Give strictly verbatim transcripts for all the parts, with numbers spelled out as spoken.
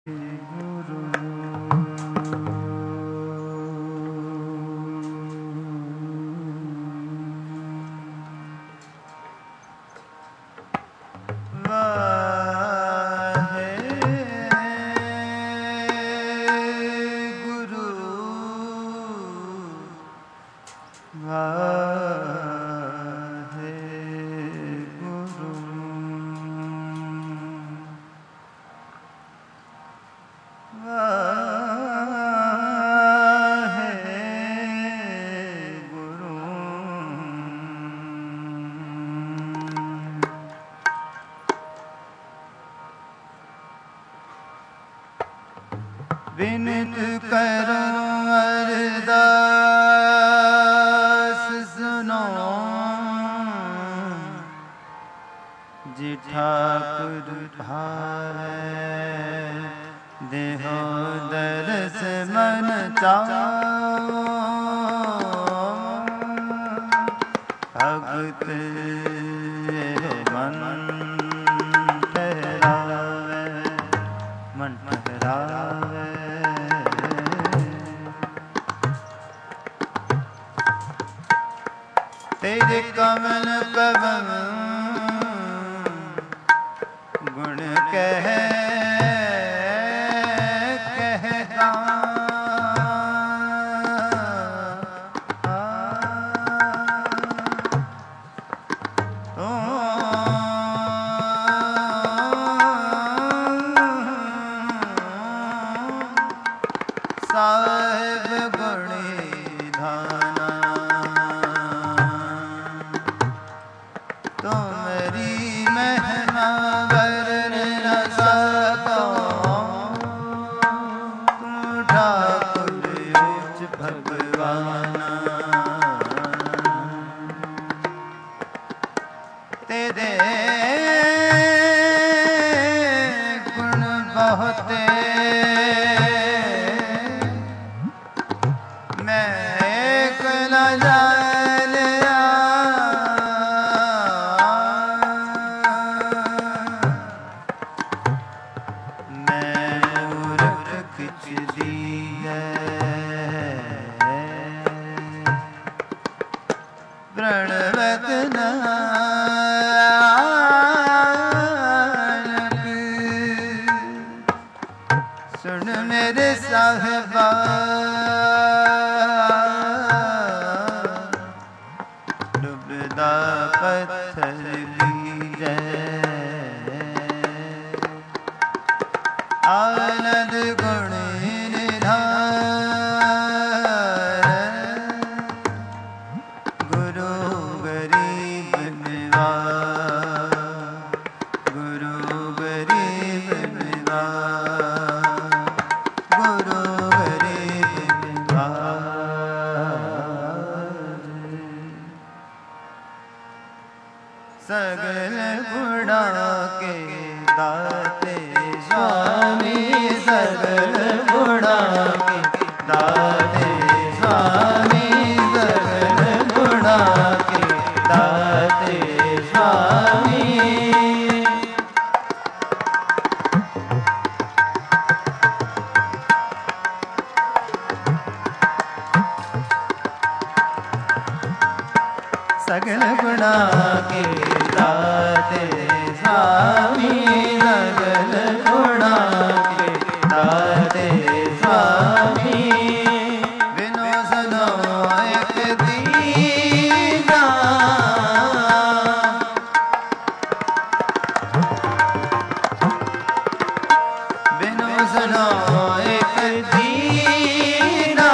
विनत करो अरदास सुनो जी ठाकुर भावे देहो दरस मन चाओ भगत मन ठहरावे मन ठहरावे तेरे कमल कवम गुण कह कहता तो साहिब गुणी धाना तुम्हारी महिमा वर्ण न सको तुम ठाकुर उच्च भगवान तेरे गुण बहुते मैं एक न जान प्रणवत नानक सुन मेरे साहिबा डूबदा पत्थर लीजे आनंद गुण निधान गुरु गरीब निवाज गुरु गरीब निवाज गुरु गरीब निवाज सगल गुणा के दाते स्वामी सगल गुणा के दाते स्वामी सगल गुणा के दाते स्वामी सगल गुणा के दाते स्वामी सगल गुणा के दाते स्वामी बिनो सनो एक दीना बिनो सनो एक दीना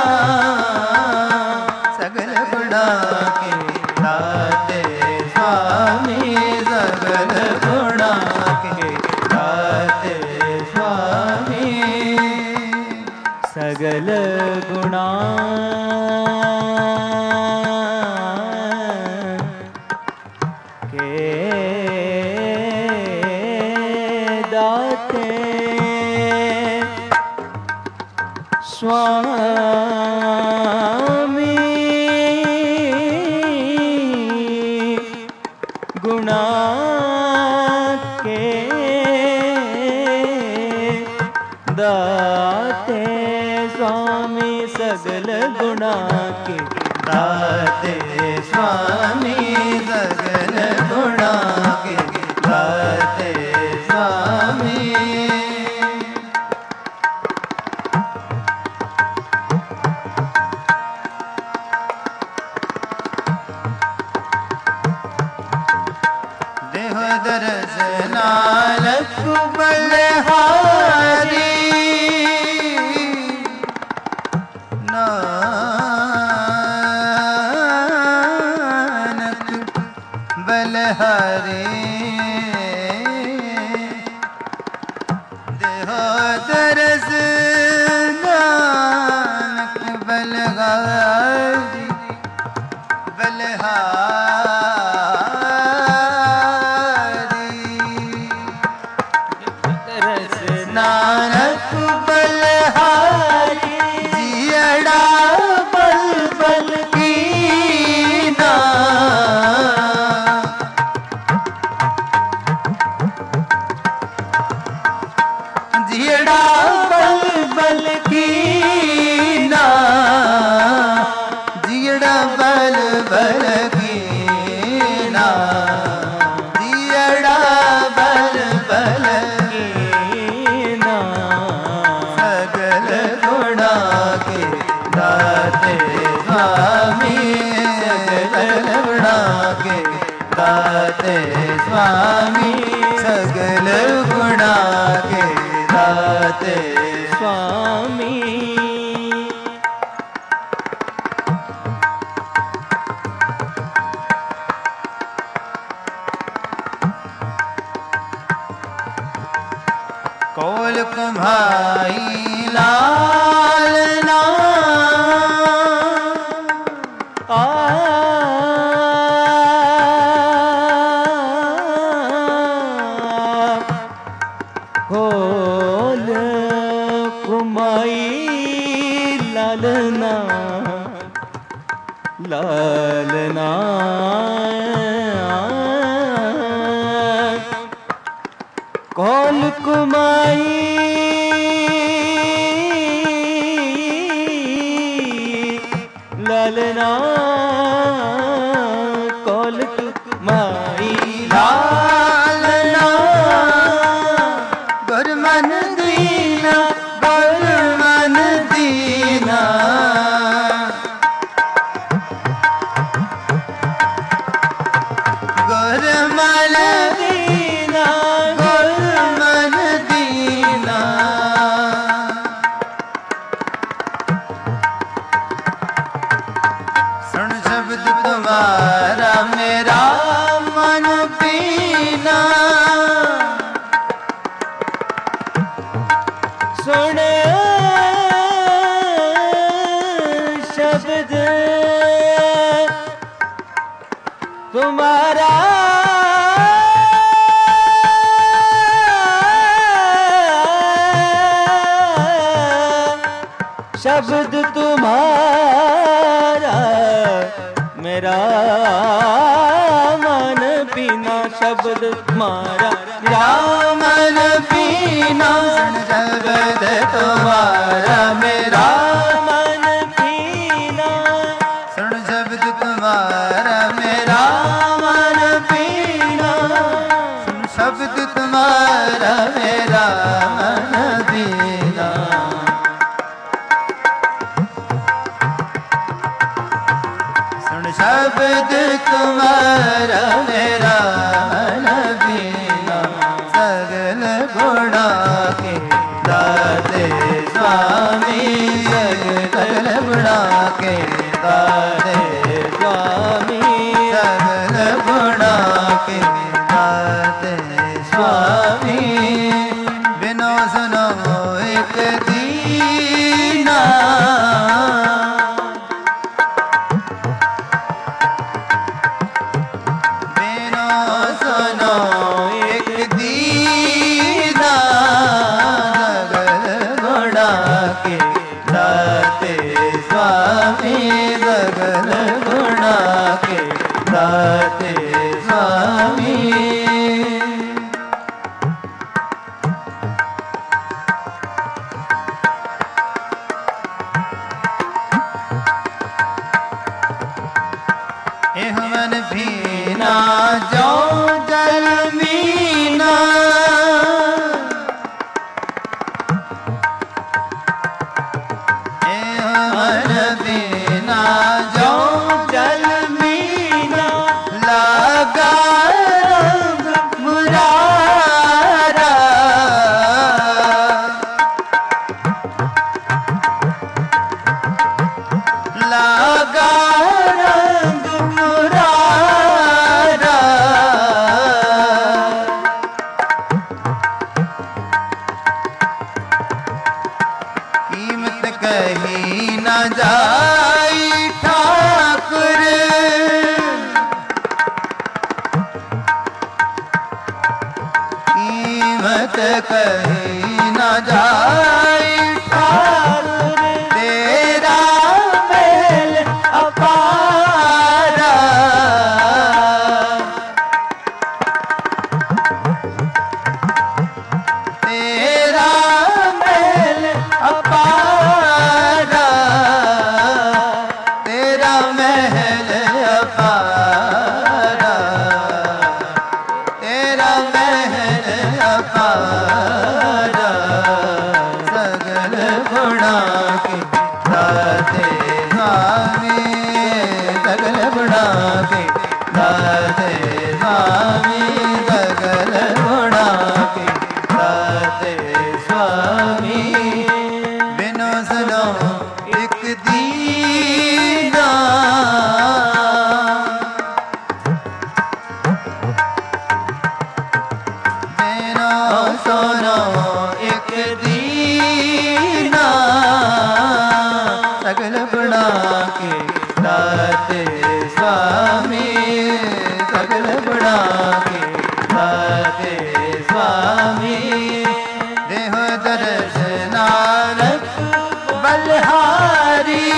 सगल गुणा के दाते स्वामी सगल गुणा के दाते स्वामी सगल गुणा के दाते स्वामी गुणा के दाते स्वामी सगल गुणा के दाते स्वामी सगल गुणा के दाते स्वामी। देह दरस नानक बलहारी नानक बलहारी देह दरस नानक बलहारी बलहारी रस नानक बलहारी जियड़ा बल बल कीना जियड़ा बल बल कीना जियड़ा बल बल कीना जियड़ा बल बल कीना सगल गुणा के दाते स्वामी सगल गुणा के दाते स्वामी सगल गुणा के दाते स्वामी। कौल कुम्हाई लाल ना आ खोल कुमाई लालना लालना खोल कुमाई लालना खोल कुमाई लालना गुरमन दीना गुरमन दीना गुरमन दीना गुरमन दीना सुन शब्द तुम्हारा मेरा मन पीना सुन शब्द तुम्हारा शब्द तुम्हारा मेरा मन पीना शब्द तुम्हारा रामन पीना शब्द तुम्हारा मेरा मन पीना सुन शब्द तुम्हारा मेरा मन पीना सुन शब्द तुम्हारा मेरा मन पीना सुन शब्द तुम्हारा मेरा मन पीना सगल गुणा के दाते स्वामी सगल गुणा के दाते स्वामी सगल गुणा के दाते स्वामी बिनो सुनो एक दीना बिनो सुनो एक दीना सगल गुणा के दाते स्वामी सगल गुणा के दाते स्वामी। जो जल मीना मन बिना जो जल मीना लगा रंग मुरारा लगा रंग मुरारा कीमत कही न जाई ठाकुर कीमत कही न जाई ठाकुर तेरा महल अपारा तेरा महल अपारा तेरा महल अपारा तेरा महल अपारा सगल गुणा के दाते स्वामी सगल गुणा के दाते स्वामी सगल गुणा के दाते स्वामी बिनो सुनो एक दीना बिनो सुनो एक दीना सगल गुणा के दाते स्वामी सगल गुणा के दाते स्वामी देह दर्श नानक बलहारी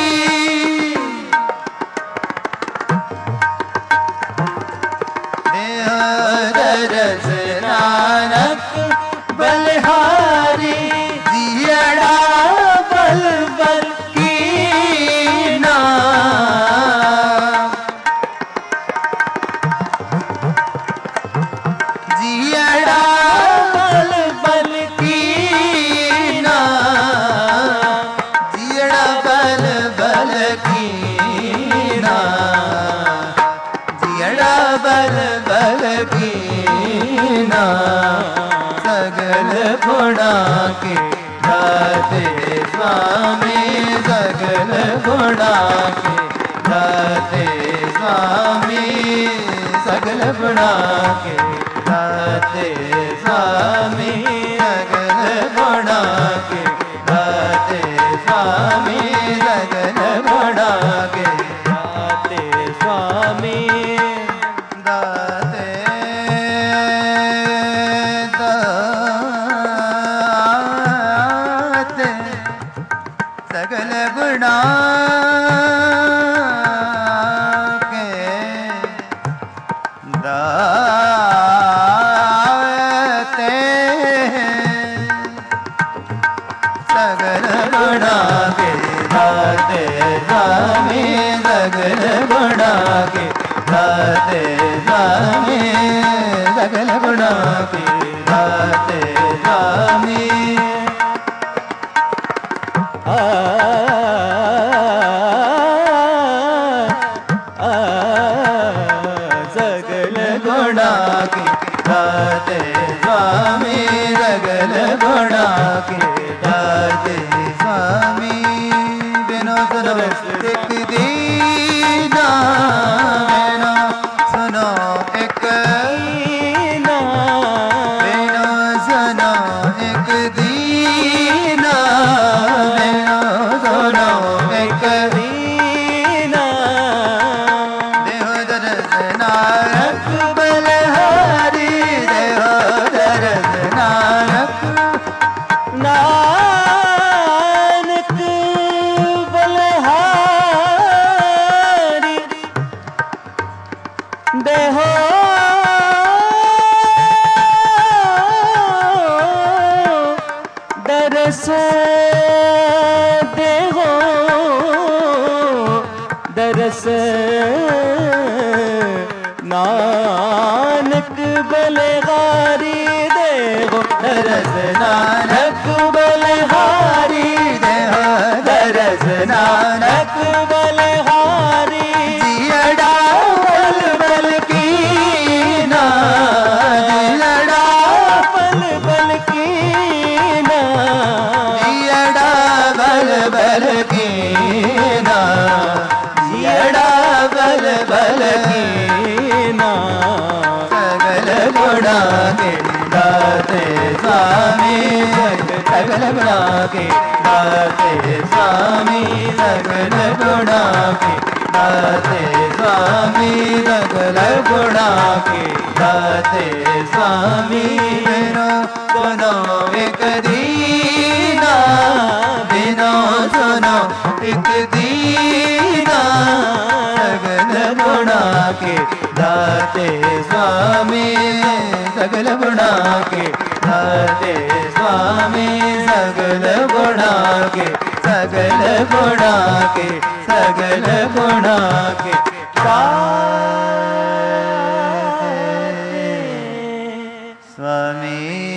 देह दर्श नानक बलहारी जियड़ा बल बल कीना जियड़ा बल बल कीना जियड़ा बल बल कीना जियड़ा बल बल कीना सगल गुणा के दाते स्वामी सगल गुणा के दाते स्वामी सगल गुणा के दाते स्वामी सगल गुणा के दाते स्वामी सगल गुणा के दाते स्वामी दाते दाते सगल गुणा के दाते सगल गुणा के दाते स्वामी सगल गुणा के दाते स्वामी सगल गुणा के दाते स्वामी आ सगल गुणा के दाते स्वामी सगल गुणा के दाते स्वामी बिनो सुनो एक दीना बिनो सुनो एक दीना बिनो सुनो एक दीना बिनो सुनो एक दीना देह दर्श नानक बलहारी देह दर्श नानक नानक बलहारी देहो दरस देहो दरस ना दरस नानक बलहारी जय हो दरस नानक बलहारी जियड़ा बल बल की ना जियड़ा बल बल की ना जियड़ा बल बल की ना जियड़ा बल बल की ना सगल गुणा के दाते स्वामी सगल गुणा के दाते स्वामी सगल गुणा के दाते स्वामी सगल गुणा के दाते स्वामी बिनो सुनो एक दीना बिनो सुनो एक दीना सगल गुणा के दाते स्वामी सगल गुणा के दाते स्वामी सगल गुणा के सगल गुणा के सगल गुणा के स्वामी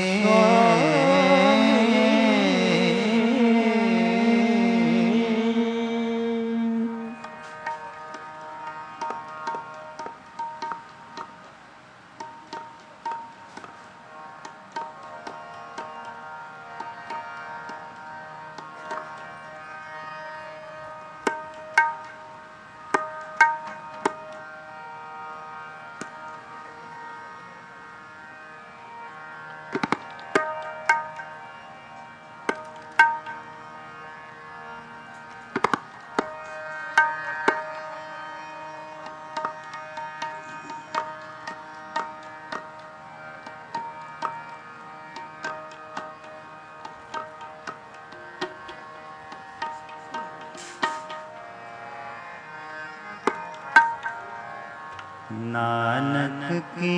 नानक की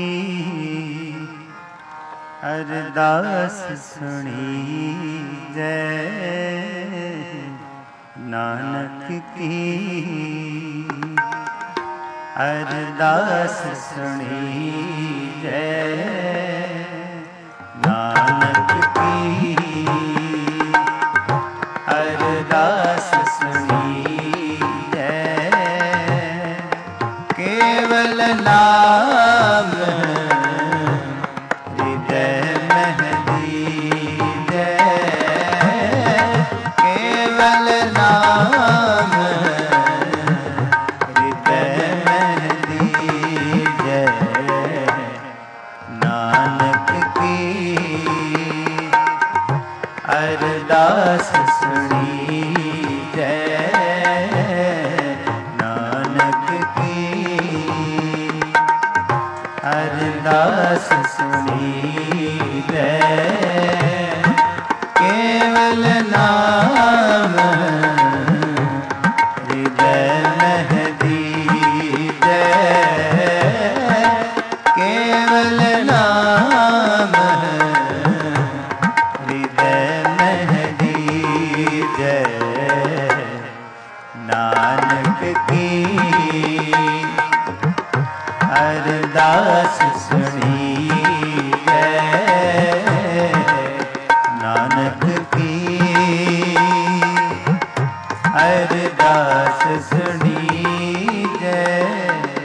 अरदास सुनी जय नानक की अरदास सुनी जय नानक की अरदास सुनी जय केवल नाम हृदय महदी जय केवल नाम हृदय महदी जय नानक की अरदास सुनी जय नानक की अरदास सुनी जय केवल नाम हृदय महदी जय केवल नाम हृदय महदी जय नानक की अरदास सुनी जय नानक की अरदास सुनी जय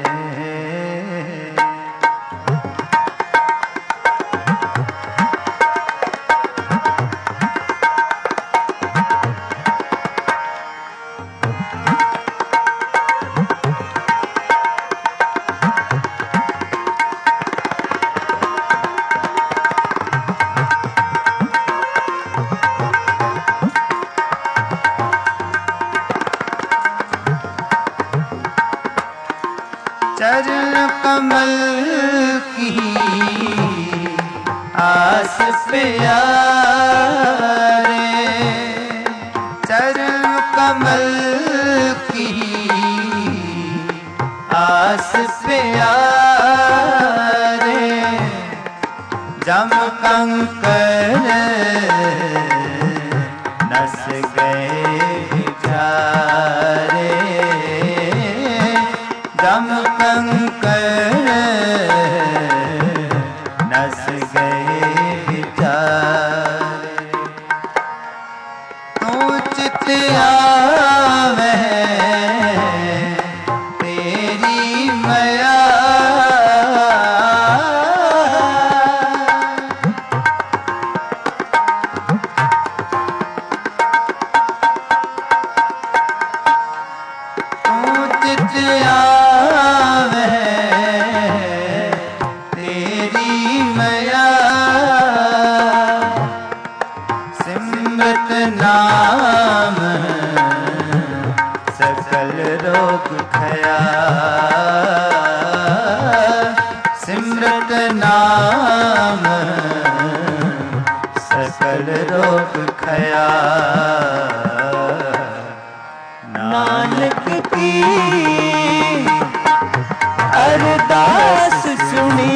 चरण कमल की आस प्यारे चरण कमल की आस प्यारे जम कंकर नस गए बिचारे जम कंकर नस गए बिचारे तू चित आवे तेरी मया तू चित आवे तेरी मया सिमरत नाम सकल रोग खया सिमरत नाम सकल रोग खया नानक की अरदास सुनी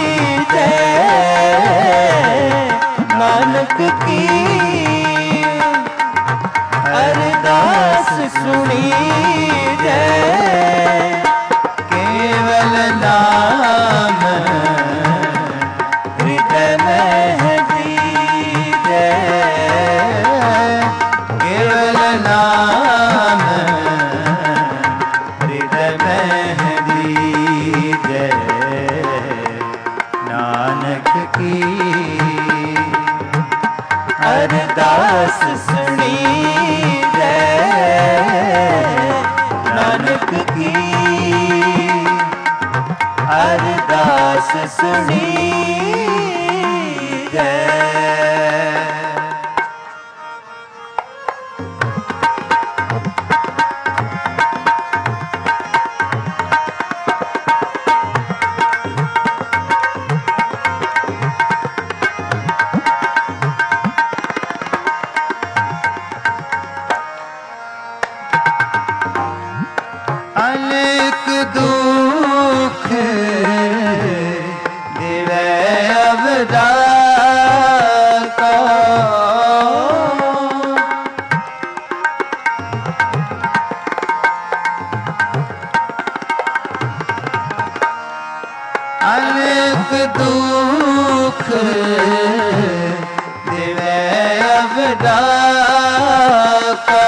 जय नानक की अरदास सुनी जय केवल नाम हृदय में है दीजय केवल नाम हृदय में है दीजय नानक की अरदास सुनी जय नानक की अरदास सुनी जय अनेक दुख दिवे अवतार को अनेक दुख दिवे अवतार को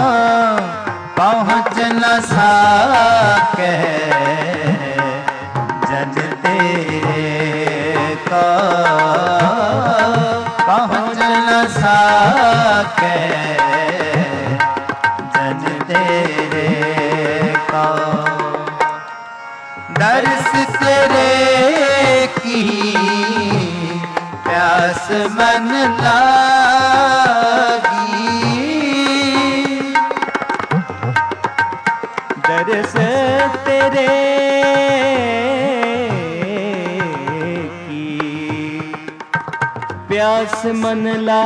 पहुँच न सके जन तेरे को पहुँच न सके जन तेरे को दर्श तेरे की प्यास मन लागी दर्श तेरे की प्यास मन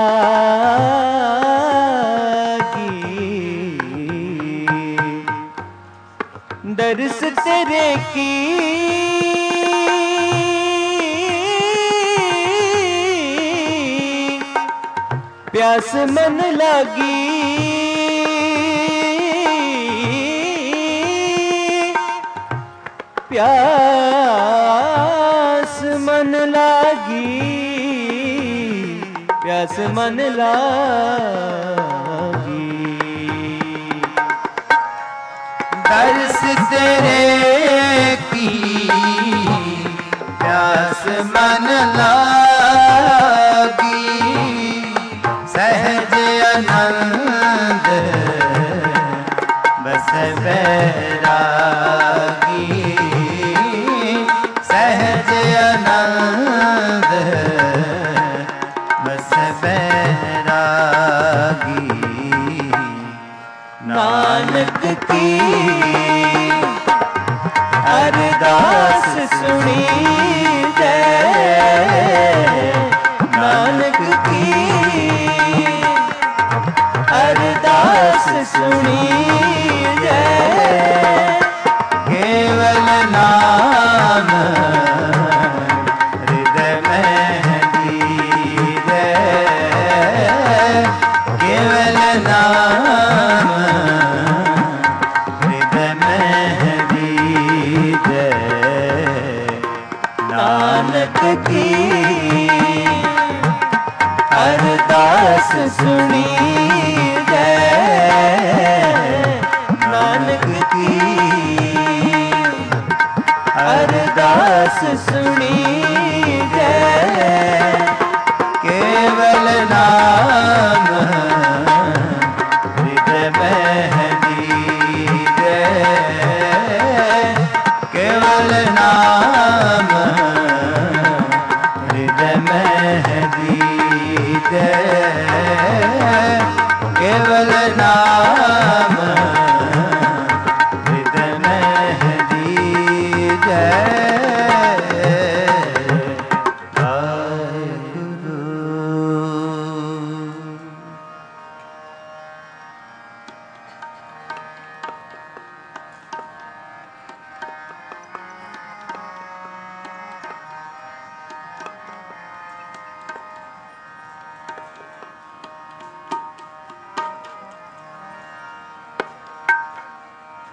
लागी दर्श तेरे की प्यास मन लागी प्यास मन लागी प्यास मन लागी दर्श तेरे की प्यास मन लागी सहज आनंद बस बैरागी सहज आनंद बस बैरागी नानक की अरदास सुनी जय नानक की अरदास सुनी जय केवल नाम हृदय में दीजय केवल नाम हृदय में दीजय नानक की अरदास सुनी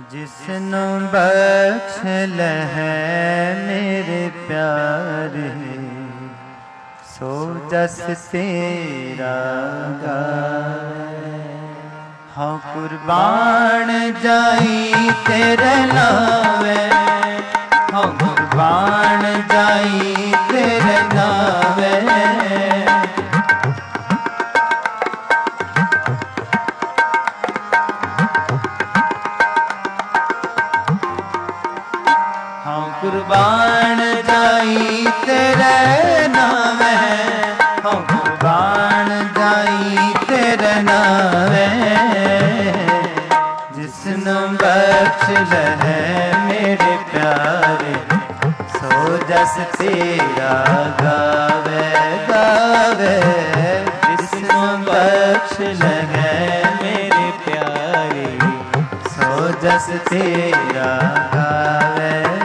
जिसनु बख्श लह मेरे प्यारे, सो जस तेरा गाए। हाँ कुर्बान जाई तेरे नावे, हाँ कुर्बान जाई तेरे नावे। हाँ कुर्बान जाई तेरे नावे, हाँ कुर्बान जाई तेरे नावे। जिसनु बख्श लह मेरे प्यारे, सो जस तेरा गावे गावे। जिसनु बख्श लह मेरे प्यारे, सो जस तेरा गावे।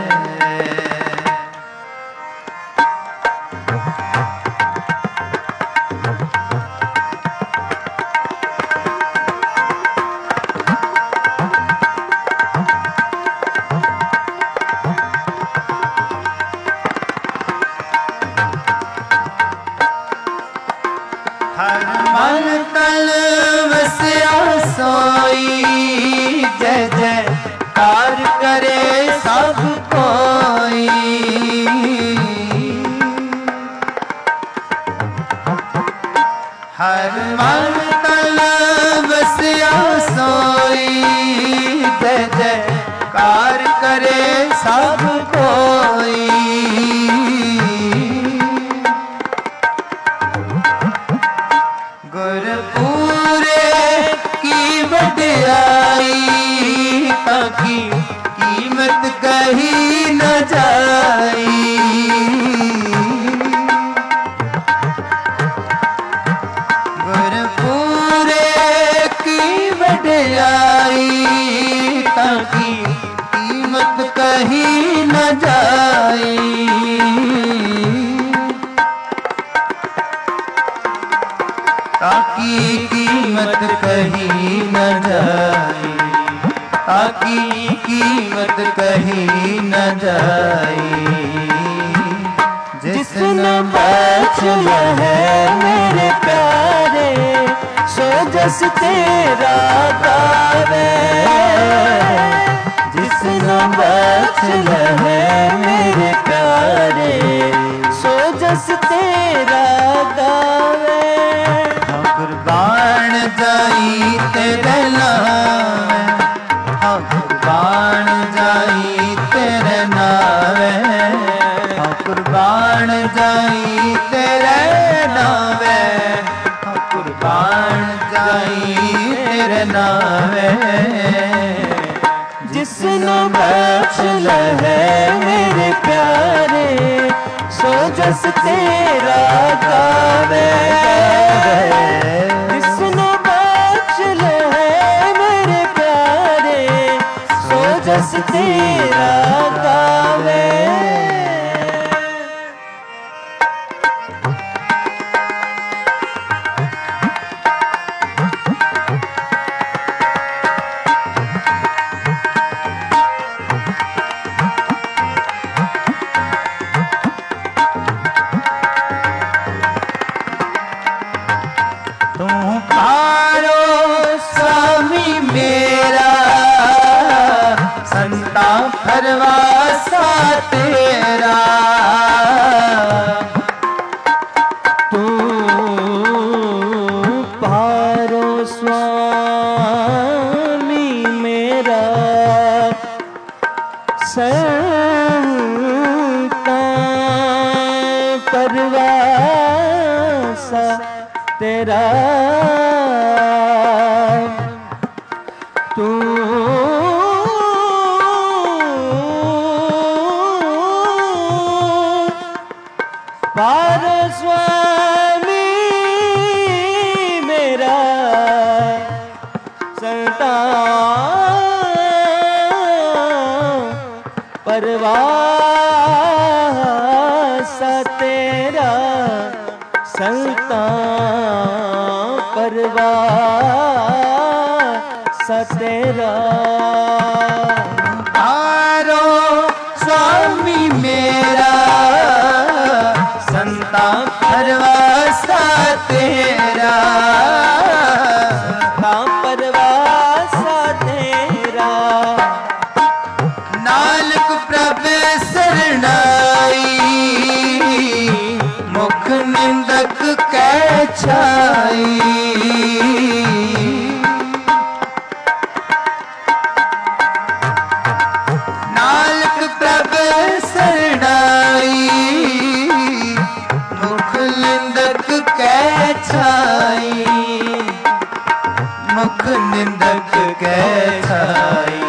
हर मन तन वस्या सोई, जय जयकार करे सब कोई। हर मन तन वस्या सोई, जय जयकार करे सब कोई। गुरपुरे की वड्याई, ताकि कीमत कही न जाई। गुरपुरे की वड्याई, ताकि कीमत कही न जाई। ताकि कीमत कहीं न जाए, ताकि कीमत कहीं न जाए। जिसनु बख्श लह मेरे प्यारे, सो जस तेरा गावे। जिसनु बख्श लह मेरे प्यारे, सो जस तेरा गावे। कुर्बान जाई तेरे नावे, हाँ कुर्बान जाई तेरे नावे। हाँ कुर्बान जाई तेरे नावे, हाँ कुर्बान जाई तेरे नावे। जिसनु बख्श लह मेरे प्यारे, सो जस तेरा गावे। जिसनु बख्श लह मेरे प्यारे, सो जस तेरा गावे। तू पारो स्वामी मेरा, संता फरवासा तेरा। तू पारो स्वामी मेरा, संता फरवासा तेरा। तू पार स्वामी मेरा, संता परवासा तेरा। संता परवासा तेरा। निंदक कै छाई,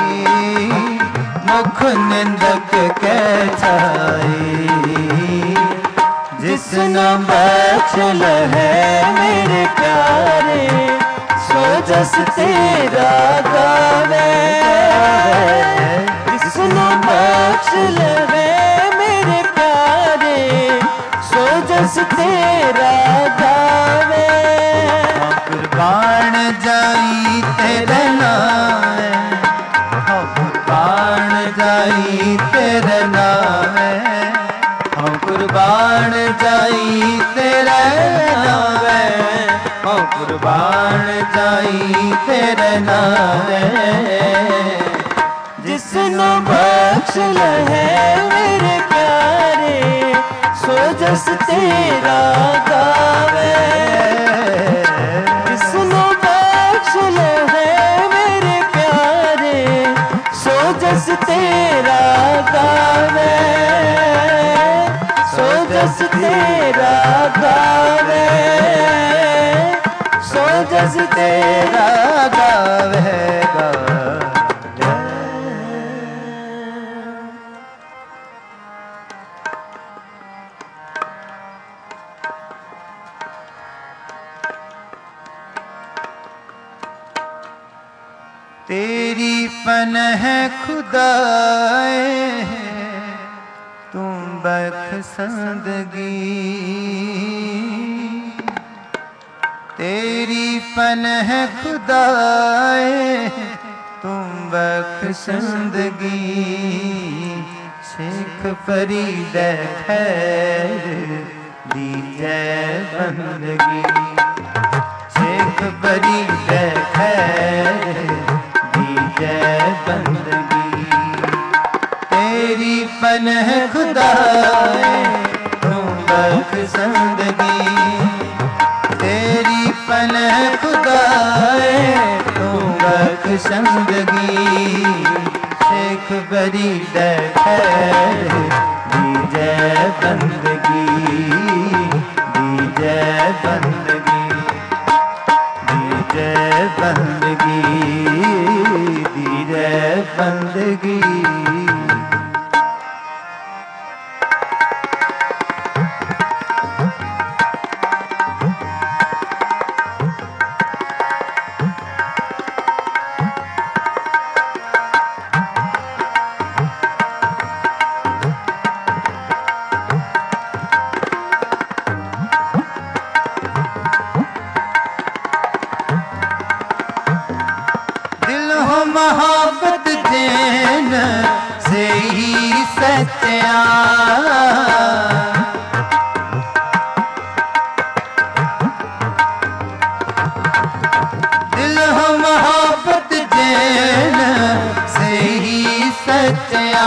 मुख निंदक कै छाई। जिसने बख्श है मेरे प्यारे, सो जस तेरा गावे। जिसने बख्श है मेरे प्यारे, सो जस तेरा गावे। कुर्बान जाई तेरे नाम, कुर्बान जाई तेरे नाम, कुर्बान जाई तेरे नाम, कुर्बान जाई तेरे नाम। जिसने बख्श है मेरे प्यारे, सो जस तेरा गावे। जिसने बख्श है मेरे प्यारे, सो जस तेरा गावे। सो जस तेरा गावे, सो जस तेरा गावेगा। तेरी पनह खुदाए, तुम बख्शंदगी। तेरी पनह खुदाए, तुम बख्शंदगी। शेख फरीद खैर दीजे बंदगी, शेख फरीद खैर दीजे बंदगी। तेरी पनह खुदाए, तुम बख्शंदगी। तेरी पनह खुदाए, तुम बख्शंदगी। शेख फरीद खैर दीजे बंदगी, दीजे बंदगी, दीजे बंदगी, दीजे बंदगी। मोहब्बत जैन से ही सच्चा, दिल हो मोहब्बत जैन से ही सच्चा।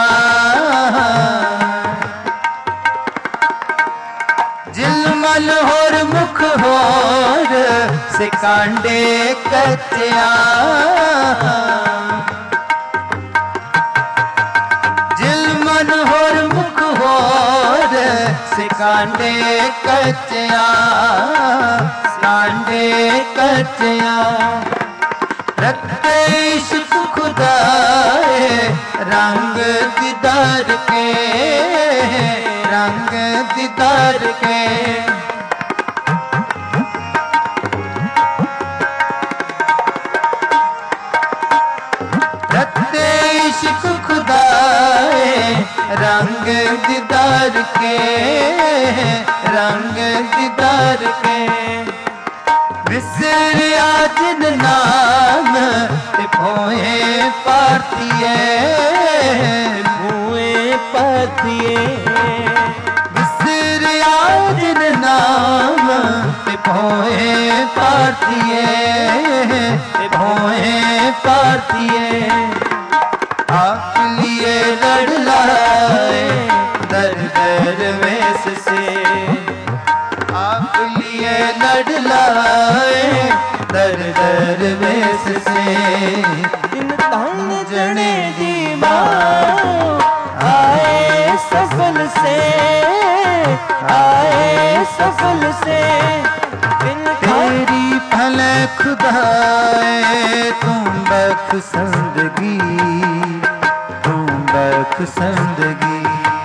जिलमल होर मुख होर से कांडे कच्चा। जिलमल होर मुख होर से कांडे कच्चा, कांडे कच्चा। रखते इश्क खुदाए रंग दीदार के, रंग दीदार के। रखते इश्क खुदाए रंग दीदार के, रंग दीदार के। विसर आज नाम ते भोए पातिए, भोए पातिए। विसर आज नाम ते भोए पातिए, भोए पातिए। आप लिए लड़ लाए दर दर वेश से, आप लिए लड़ लाए दर दर वेश से। दिन तन जने दी माँ आए सफल से, आए सफल से। तेरी पले खुदाए तुम बख्शंदगी, तुम बख्शंदगी।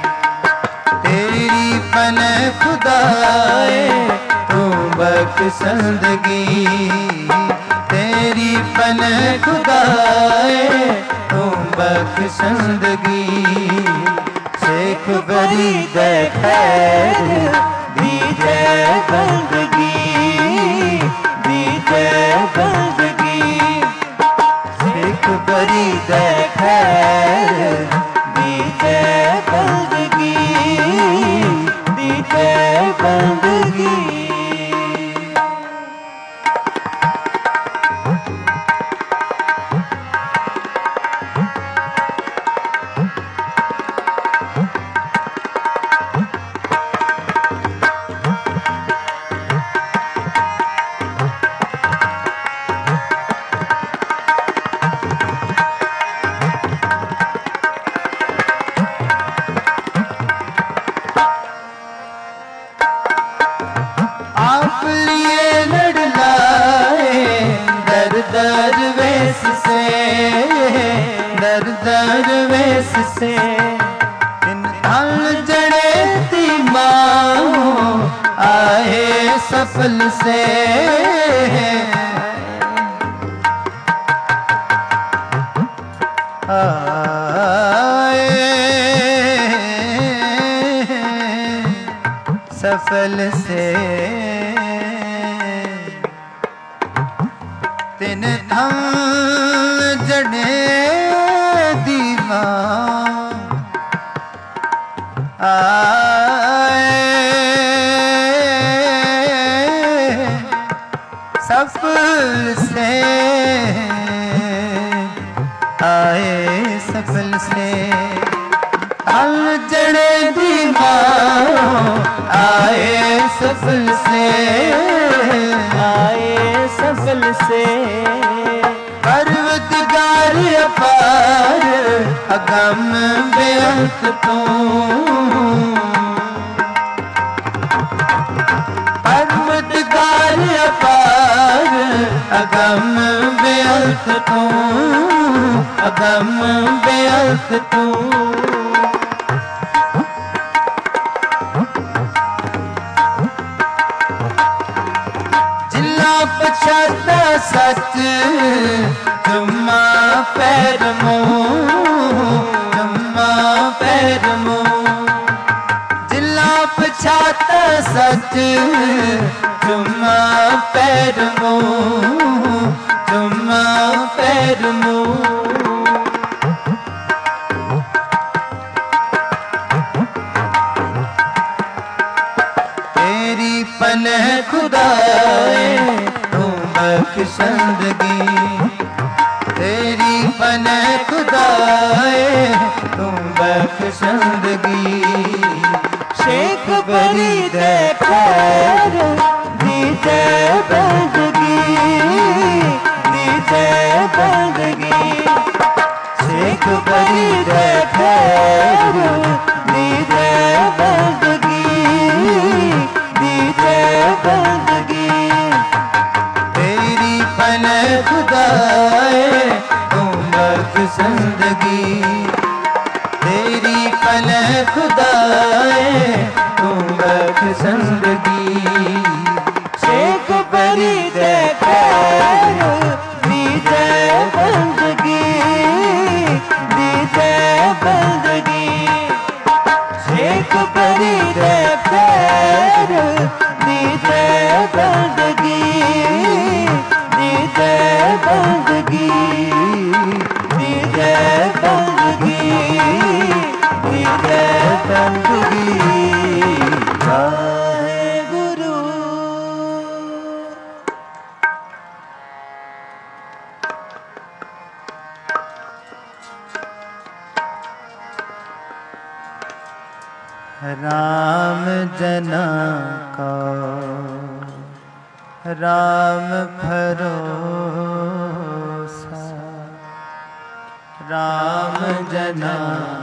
तेरी पले खुदाए तुम बख्शंदगी, तेरी पले खुदाए तुम बख्शंदगी। शेख बरी दे खैर दीजे बंदगी, दीजे बंदगी। शेख बरी दे खैर दीजे बंदगी, दीजे बंदगी। दर दरवेश से इन अल जड़े तीमाओ आए सफल से। आए सफल से तिन थल जड़े दीमा आए सफल से, आए सफल से। थल जड़े दीमा आए सफल से, आए सफल से। परवतगार अपार अगम बेअंत तू, परवतगार अपार अगम बेअंत तू, अगम बेअंत तू। पछाता सच जुम्मा पैर मुँह, जुम्मा पैर मुँह। जिला पछाता सच जुम्मा पैर मुँह, जुम्मा पैर मुँह। तेरी पनह खुदाए बख्शंदगी, तेरी पनह खुदाए तुम बख्शंदगी। शेख बरी दे खैर दीजे बंदगी, दीजे बंदगी। शेख बरी दे खैर दीजे बंदगी, दीजे बंदगी। पनह खुदाए तुम बख्शंदगी, तेरी पनह खुदाए तुम बख्शंदगी। शेख बरी दे खैर दीजे बंदगी, दीजे बंदगी। शेख बरी दे खैर दीजे बंदगी, दीजे बंदगी, दीजे बंदगी, दीजे बंदगी। वाहेगुरु। राम जना का राम भरोसा, राम जना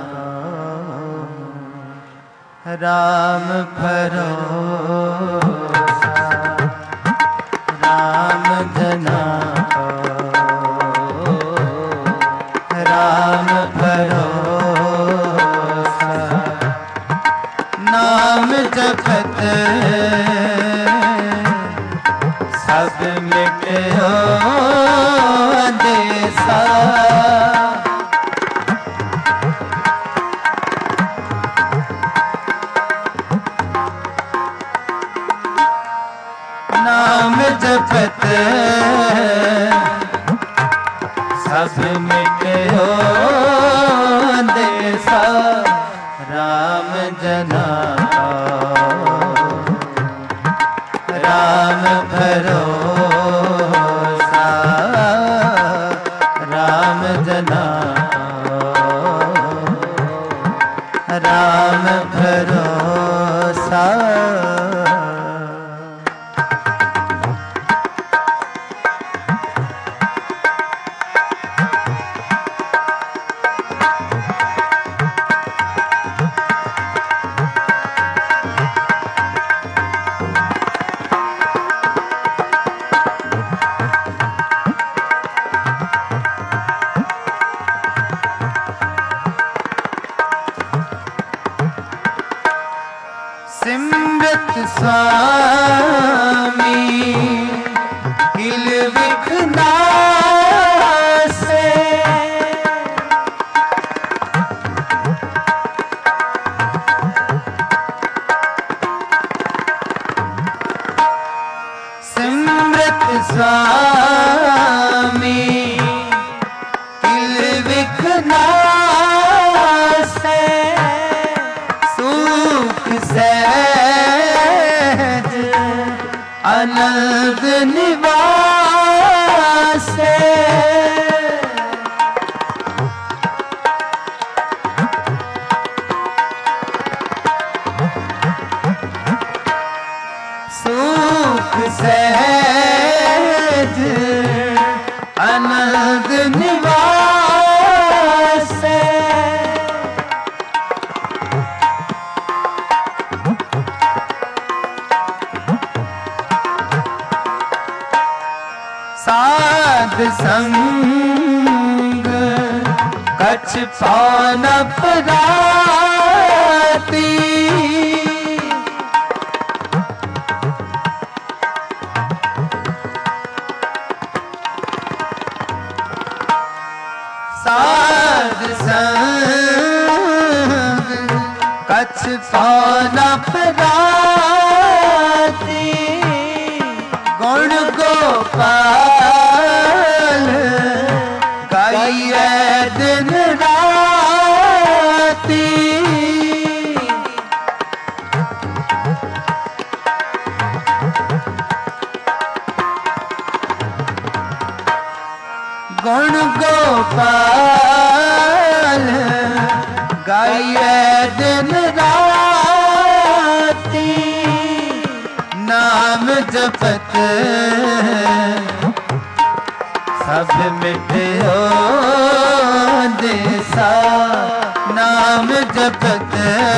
राम भरोसा, राम जना राम भरोसा। नाम जपत सब मिटयो अंदेसा। नाम जपत सब मिटयो अंदेसा। राम जना राम भरोसा। राम जना राम भरोसा। सिमरत स्वामी किल विघ्नासे। सिमरत स्वामी किल विघ्नासे। सुख से आनंद निवासे। सुख सहज आनंद निवासे। साध संग कछ पान पराती। साध संग कछ पान पराती। गुण गोपाल गाइए दिन राती। गुण गोपाल गाइए दिन राती। नाम जपत सब मिटयो अंदेसा। नाम जपत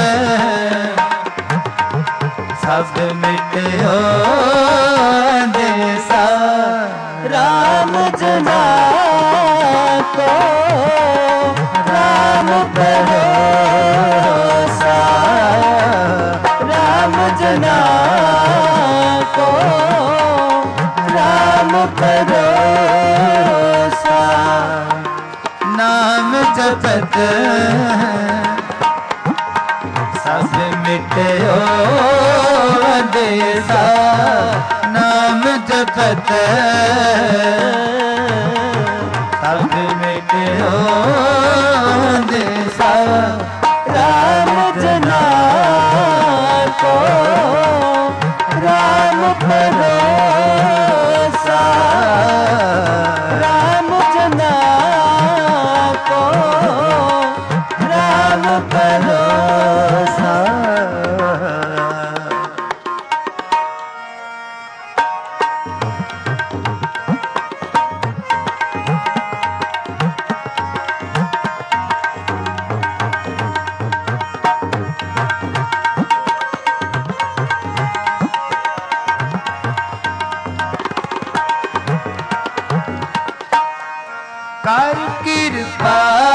सब मिटयो अंदेसा। राम जना को राम भरोसा। राम जना को राम भरोसा। नाम जपत सब मिटयो अंदेसा। नाम जपत सब मिटयो अंदेसा। राम जना को राम भरोसा। राम जना को राम भरोसा। कर कृपा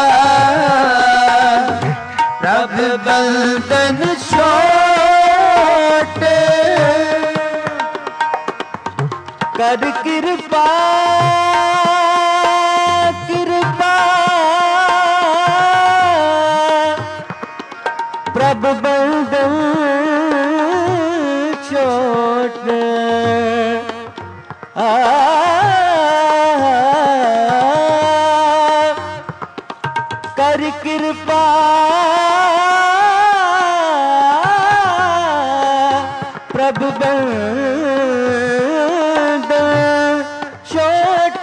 प्रभु बंदन छोट कर कृपा कृपा प्रभु बंदन छोट आ कर कृपा प्रभु बंदन छोट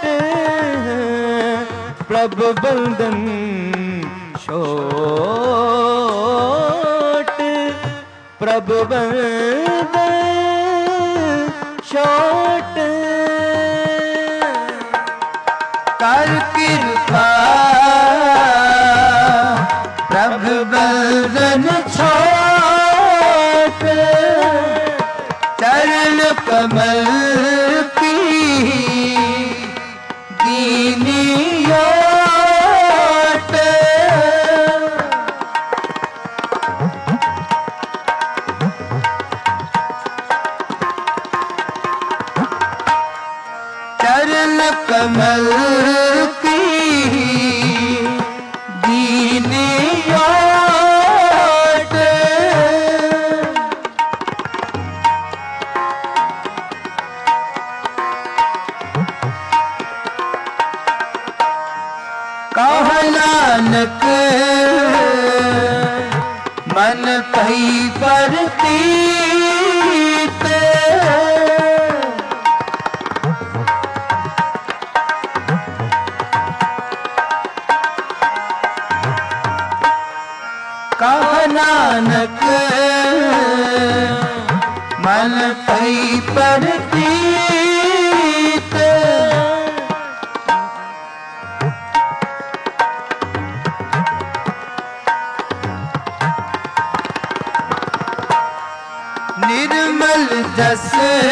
प्रभु बंदन छोट प्रभु बंदन छोट कर कृपा प्रभु बंदन छोट चरण कमल की दीनी ओट चरण कमल की दीनी ओट कहा नानक मन कही परतीत कहा नानक मन कही परतीत निर्मल जस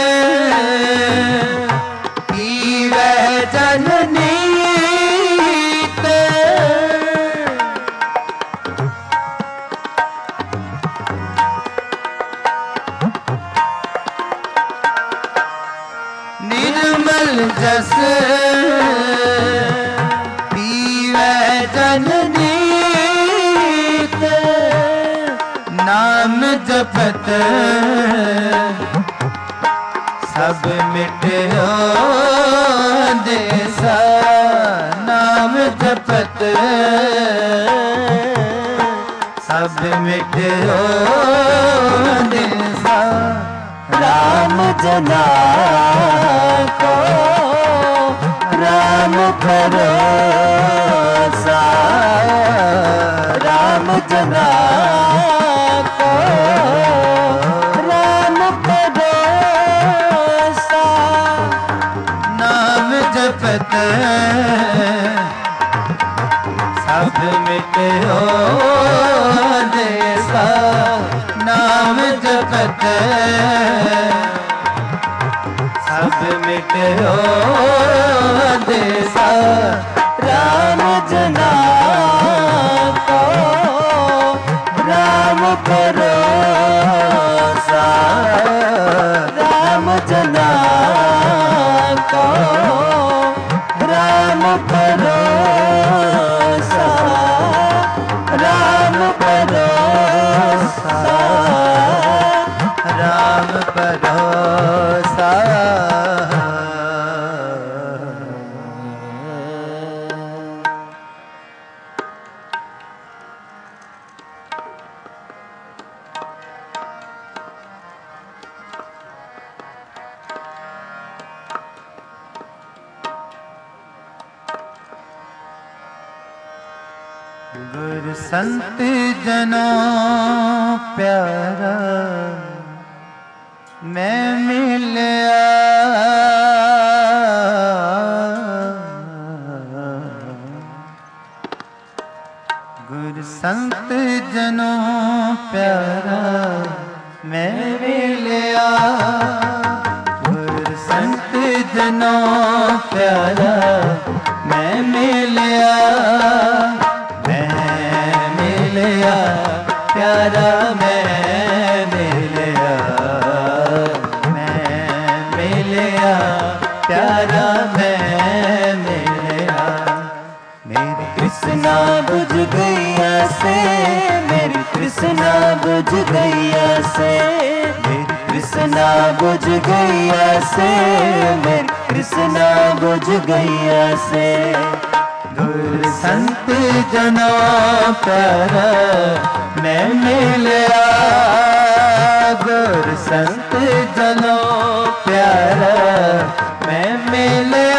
पीवै जननीत निर्मल जस पीवै जननीत नाम जपत सब मिटयो देसा नाम जपत सब मिटयो देसा राम जना को राम भरोसा राम जना को राम भरोसा नाम जपत सब मिटयो देसा नाम जपत सब मिटयो देसा राम जना को राम भरोसा राम जना को राम भरोसा राम भरोसा राम भरोसा गुरु संत जनों प्यारा मैं मिलया गुरु संत जनों प्यारा मैं मिलया गुरु संत जनों प्यारा मैं मिलया मिलया मैं मिलया प्यारा मैं मिलया मैं मिलया प्यारा मैं मिलया मेरी कृष्णा बुझ गैया से मेरी कृष्णा बुझ गैया से मेरी कृष्णा बुझ गैया से मेरी कृष्णा बुझ गैया से गुर संत जनों प्यारा मैं मिलया गुर संत जनों प्यारा मैं मिलया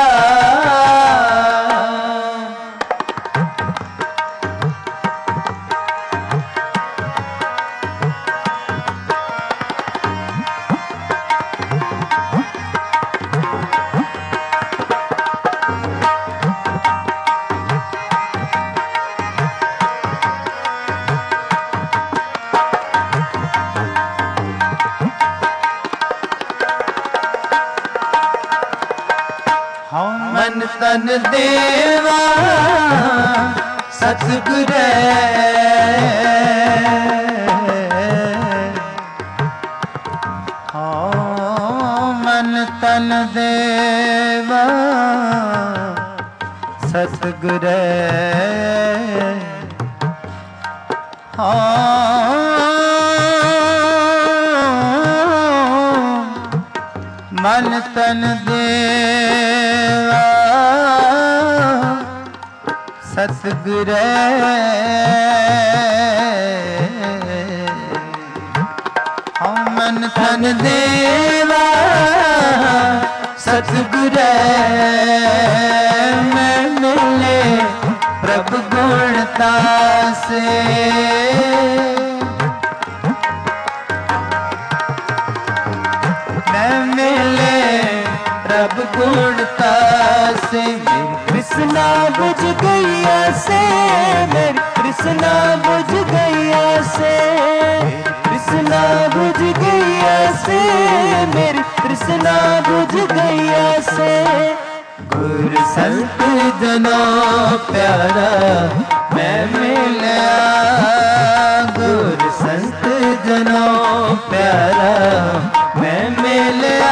मन तन देवा सतगुर हाँ मन तन देवा सतगुर हाँ मन तन देवा सतगुर हम मन तन देवा सतगुर मैं मिले प्रभु गुणता से मैं मिले प्रभु गुणता से मेरी कृष्णा बुझ गैया से मेरी कृष्णा बुझ गैया से कृष्णा बुझ गैया से मेरी कृष्णा बुझ गैया से गुर संत जनों प्यारा मैं मिलया गुर संत जनों प्यारा मैं मिलया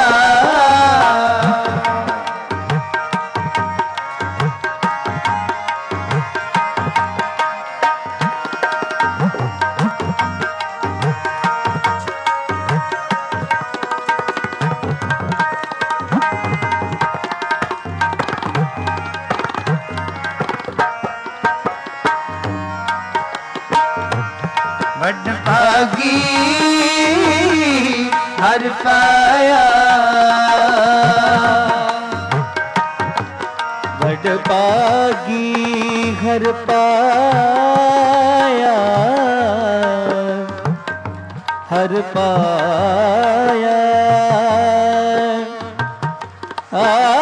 वड भागी हर पाया वड पागी हर पाया हर पाया आ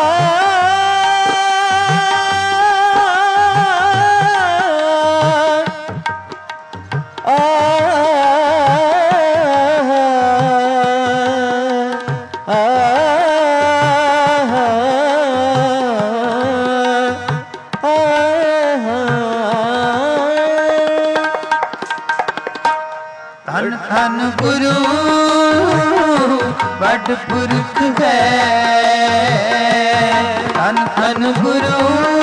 धन धन गुरु बड़ पुरख है धन धन गुरु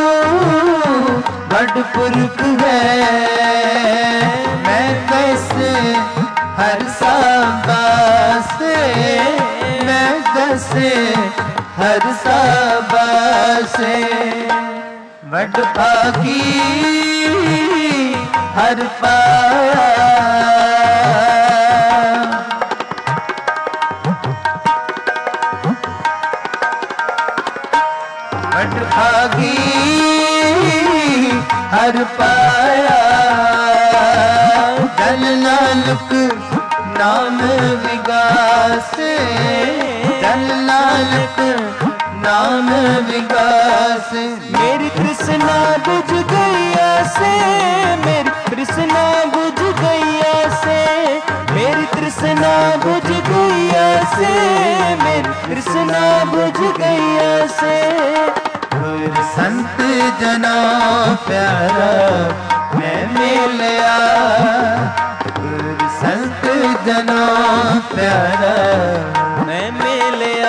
बड़ पुरख है मैं कैसे हर साबासे मैं कैसे हर साबासे बड़ भागी हर पाया बड़ भागी हर पाया जल नानक नाम विगास जल नानक नाम विगास मेरी कृष्णा बुझ गैया से मेरी कृष्णा बुझ गैया से मेरी कृष्णा बुझ गैया से मेरी कृष्णा बुझ गैया से गुर संत जनों प्यारा मैं मिलया, गुरु संत जनों प्यारा मैं मिलया,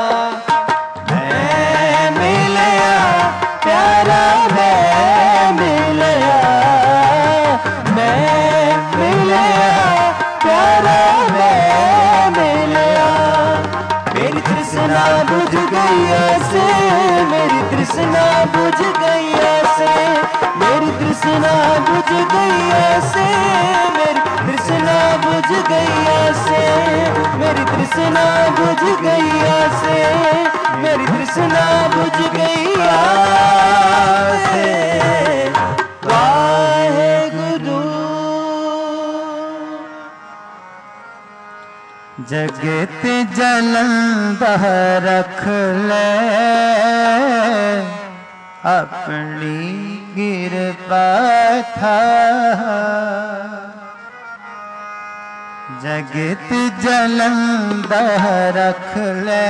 मैं मिलया प्यारा मैं मिलया, मैं मिलया प्यारा मैं मिलया। मेरी तृष्णा बुझ गई ऐसे, मेरी तृष्णा बुझ गई ऐसे, मेरी तृष्णा बुझ गई ऐसे, मेरी तृष्णा बुझ गई ऐसे, मेरी तृष्णा बुझ गई ऐसे, मेरी तृष्णा बुझ गई ऐसे। वाहेगुरु। जगत जलंधर रख ले अपनी कृपा था, जगत जलंधर रख ले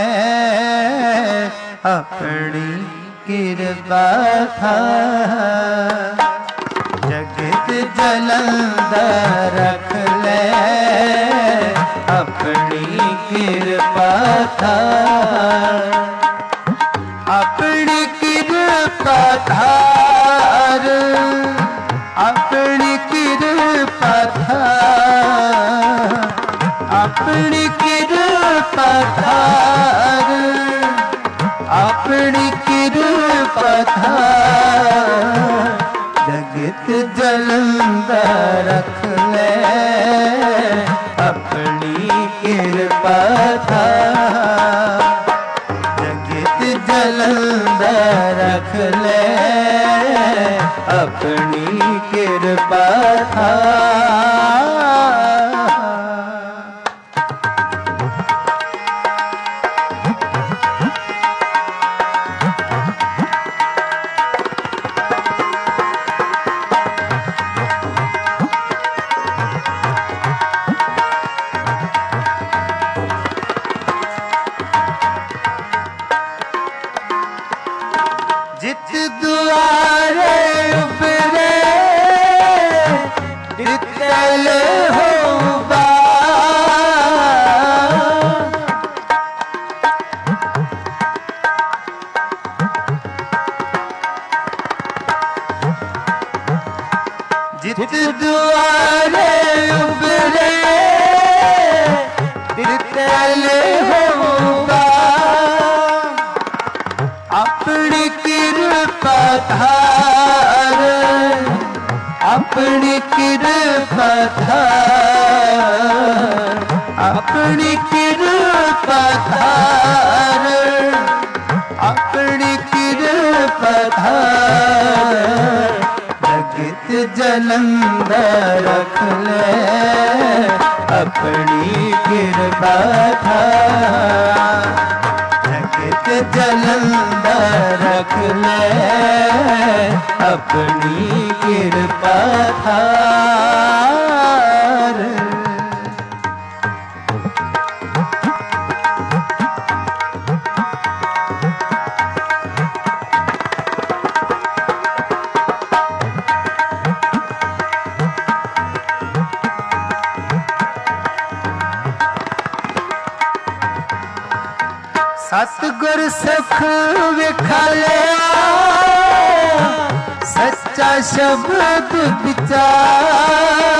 अपनी कृपा था, जगत जलंधर रख ले अपनी कृपा था, अपनी कृपा धार, अपनी कृपा धार, अपनी कृपा धार, अपनी कृपा धार, जगत जलंधर रख ले अपनी कृपा धार, जगत जलंधर रख ले अपनी कृपा धार। जित दुआरे उपरे तितल हो बा, जित दुआरे उपरे तितल हो बा, अपनी कृपा धार, अपनी कृपा धार, अपनी कृपा धार, अपनी कृपा धार, जगत जलंधर रख ले अपनी कृपा धार, जगत जलंधर रख ले अपनी कृपा धार। सतगुर सुख विखलिया सच्चा शब्द विचार,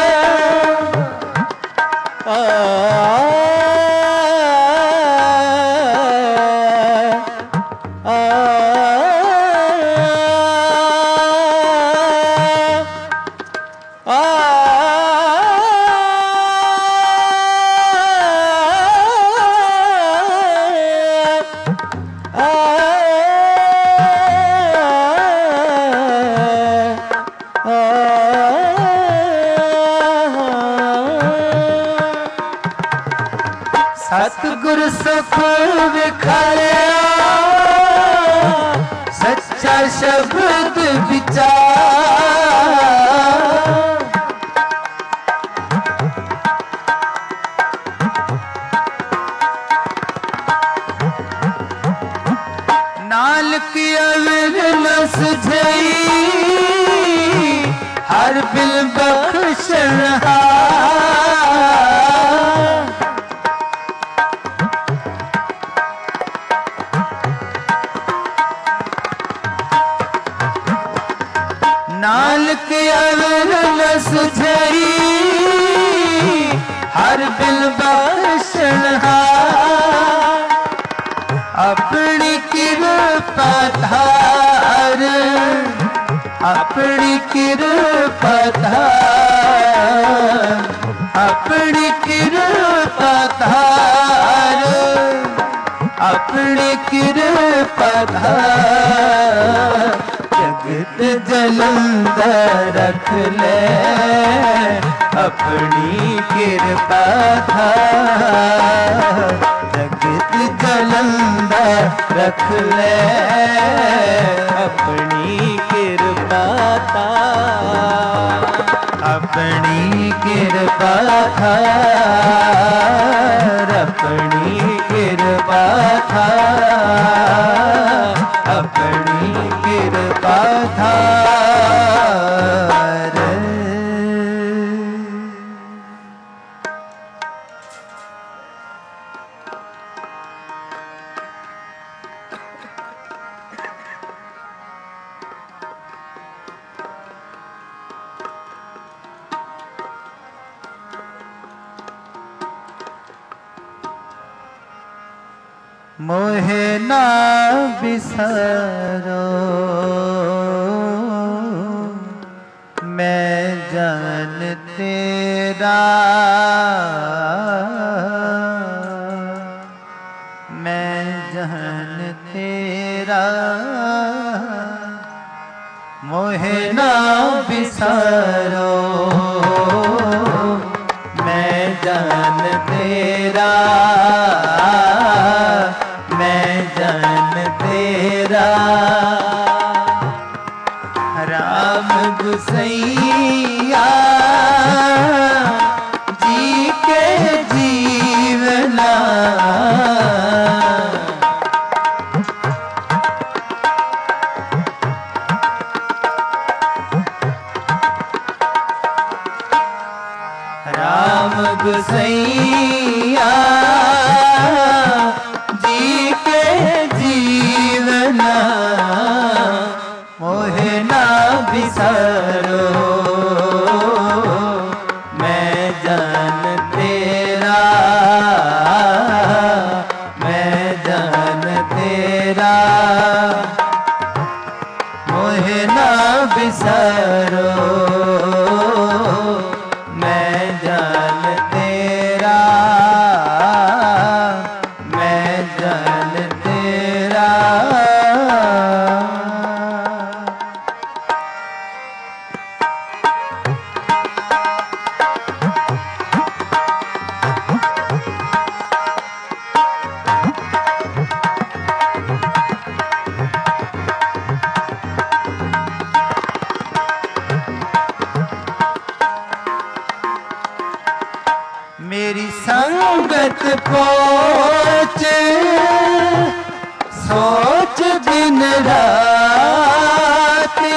सतगुर सुख विखलिया सच्चा शब्द विचार, नाल की अविर न सुझई हर बिल बख्शनहार। नाल के अवर न सुझई हर बिल बख्शनहार। अपनी कृपा धार अपनी कृपा धार अपनी कृपा धार अपनी कृपा धार। जगत जलंधर रख ले अपनी कृपा धार। जगत जलंधर रख ले अपनी कृपा धार। अपनी कृपा धार अपनी कृपा धार अपनी कृपा धार। मोहे ना बिसरो मैं जान तेरा। मैं जान तेरा मोहे ना बिसरो मैं जान तेरा। मैं जान तेरा राम गुसैया जी के जीवना। राम गुसैया मोहे ना बिसरो मैं जान तेरा। मैं जान तेरा मोहे ना बिसरो मैं जान तेरा। मैं जान तेरा मेरी संगत पहुँच सोच दिन राती।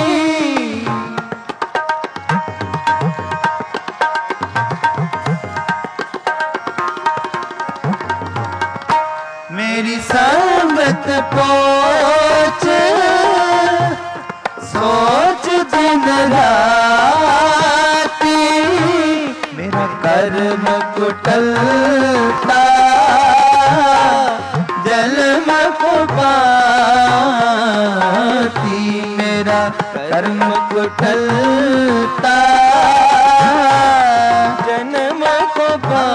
मेरी संगत पहुँच सोच दिन राती। मेरा कर्म कुटलता जन्म को पाती। मेरा कर्म कुटलता जन्म को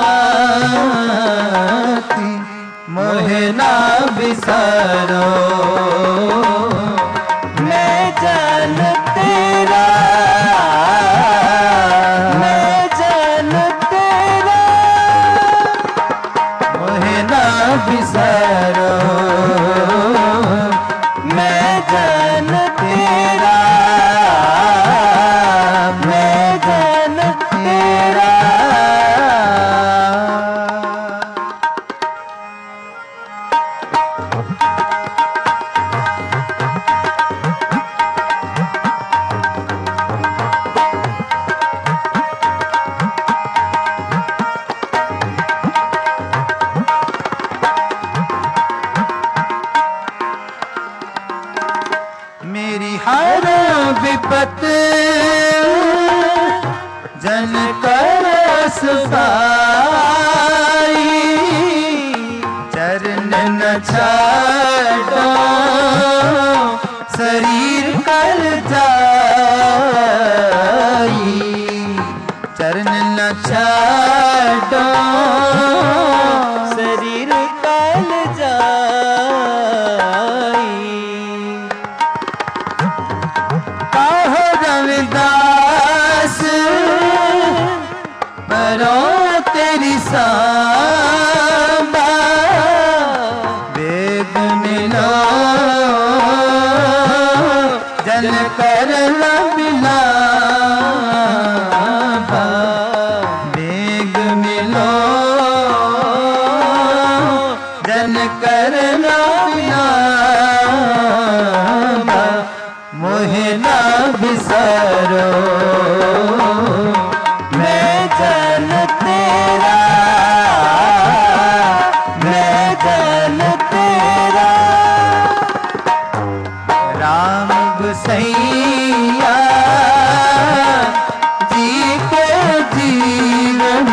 पाती। मोहे ना बिसरो मैं जान तेरा। बिसरो मैं जान तेरा। मैं जान तेरा विपत जन कर सफाई, चरण न छाड़ो शरीर कल जाई, चरण न छाड़ो शरीर कल जाई। काहो रविदास परो तेरी सांबा, वेद मिलो जन कर बिलावा, वेग मिलो जन कर बिलावा, मोहे ना बिसारो मैं जन तेरा, मैं जन तेरा। राम गुसैया जी के जीवन,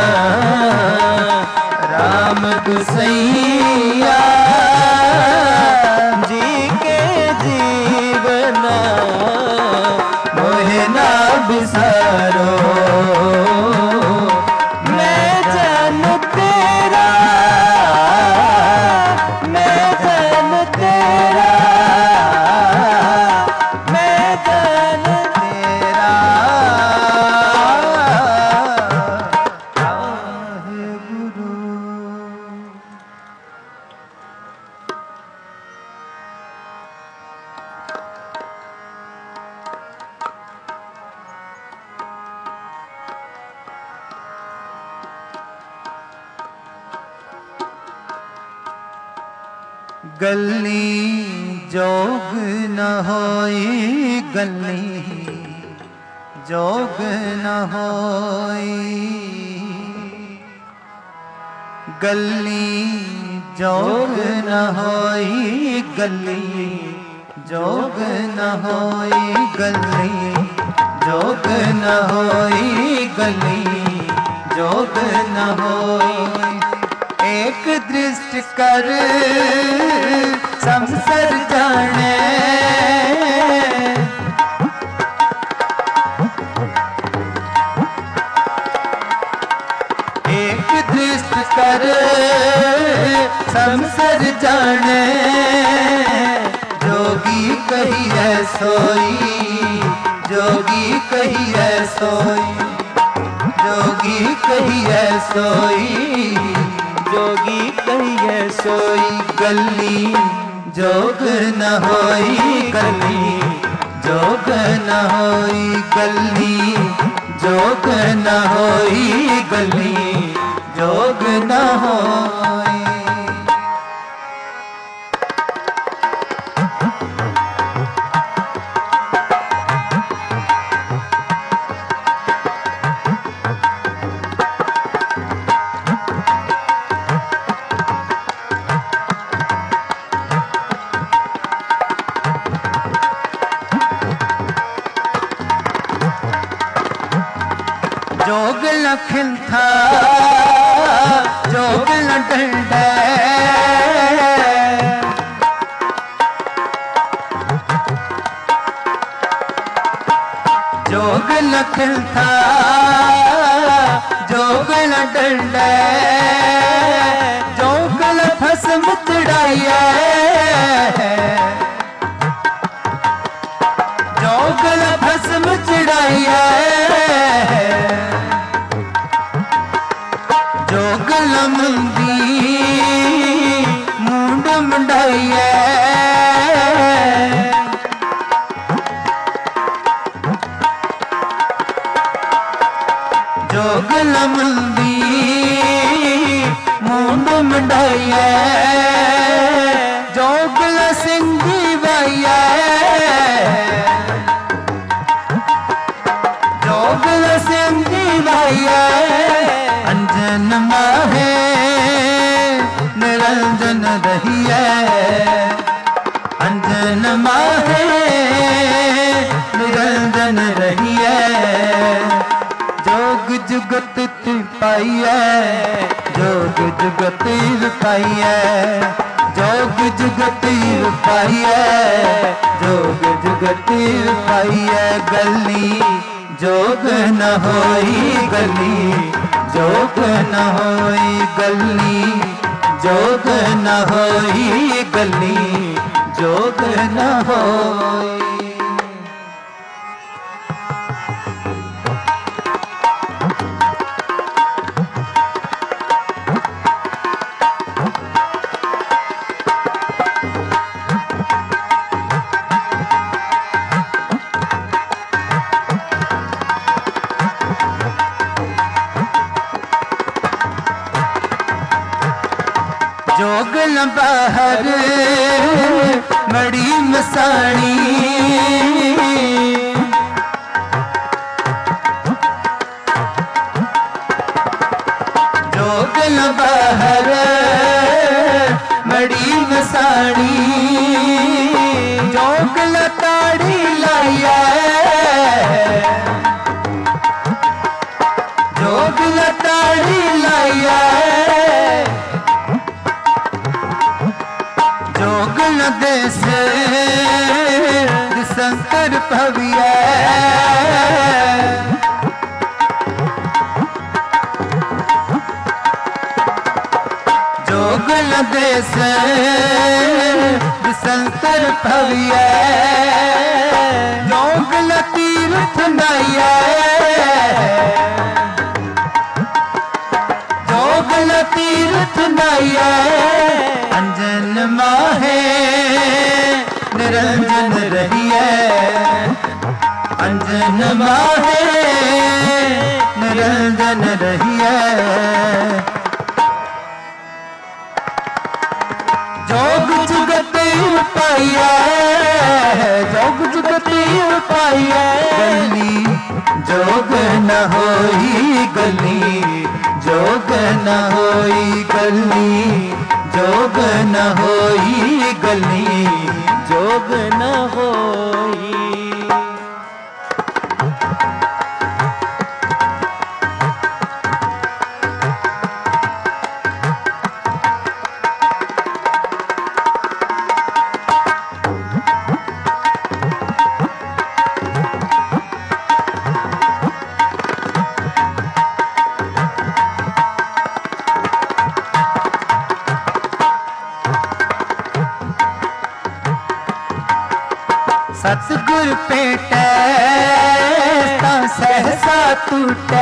राम गुसैया जी के जीवन, मोहे ना बिसारो मैं जन तेरा, मैं जन तेरा, मैं जन तेरा। आहे गुरु गली जोग न होई, गली जोग न होई, गली जोग न होई, गली जोग न होई, गली जोग न होई, गली जोग न होई। एक दृष्टि कर संसर जाने, एक दृष्टि कर संसर जाने, जोगी कही है सोई, जोगी कही है सोई, जोगी कही है सोई, जोगी कहिए सोई। गली जोग न होई, गली जोग न होई, गली जोग न होई, गली जोग न होई। जोग लखन था जोग लडंडे, जोग लखन था जोग लडंडे, जोग लफसम चढ़ाइए, जोग लफसम चढ़ाइए, जोगल मंदी मुंड मुंडाइए, जोगल मंदी मुंड मुंडाइए, जोगल सिंधी वाइए, जोगल सिंधी वाइए। अंजन माहे निरंजन रहिए, अंजन माहे जुगत ती पाई है, जोग जुगत पाई है, जोग जुगत पाई है, जोग जुगत पाई है। गली जोग न होई गली, जोग न होई गली, जोग न होई गली, जोग न होई। जोग बाहर मड़ी मसाणी, जोग बाहर मड़ी मसाणी, जोग लताड़ी लाया, जोग लताड़ी लाया, जोग न देश शंकर भविया, जोग न देश शंकर भविया, जोग न तीर्थ नैया, जोग न तीर्थ नैया। अंजन माहे निरंजन रहिए, अंजन माहे निरंजन रहिए। जोग जुगत पाइए, जोग जुगत पाइए, गली जोग न होई गली, जोग न होई गली, जोग न होई गली, जोग न होई। सतगुर पेटे ता सहसा टूटे,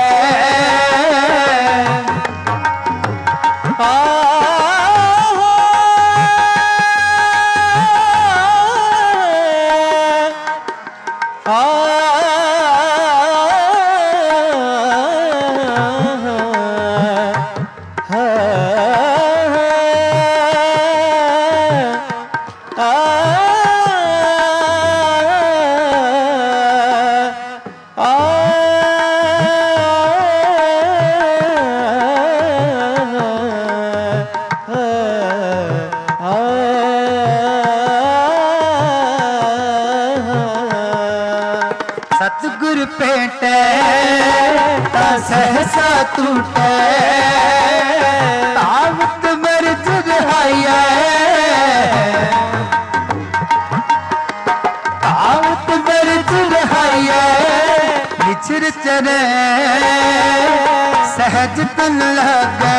सतगुर पेटे ता सहसा टूटे, तावत मर्ज रहाया, तावत मर्ज रहाया। निचर चरे सहज तन लगे,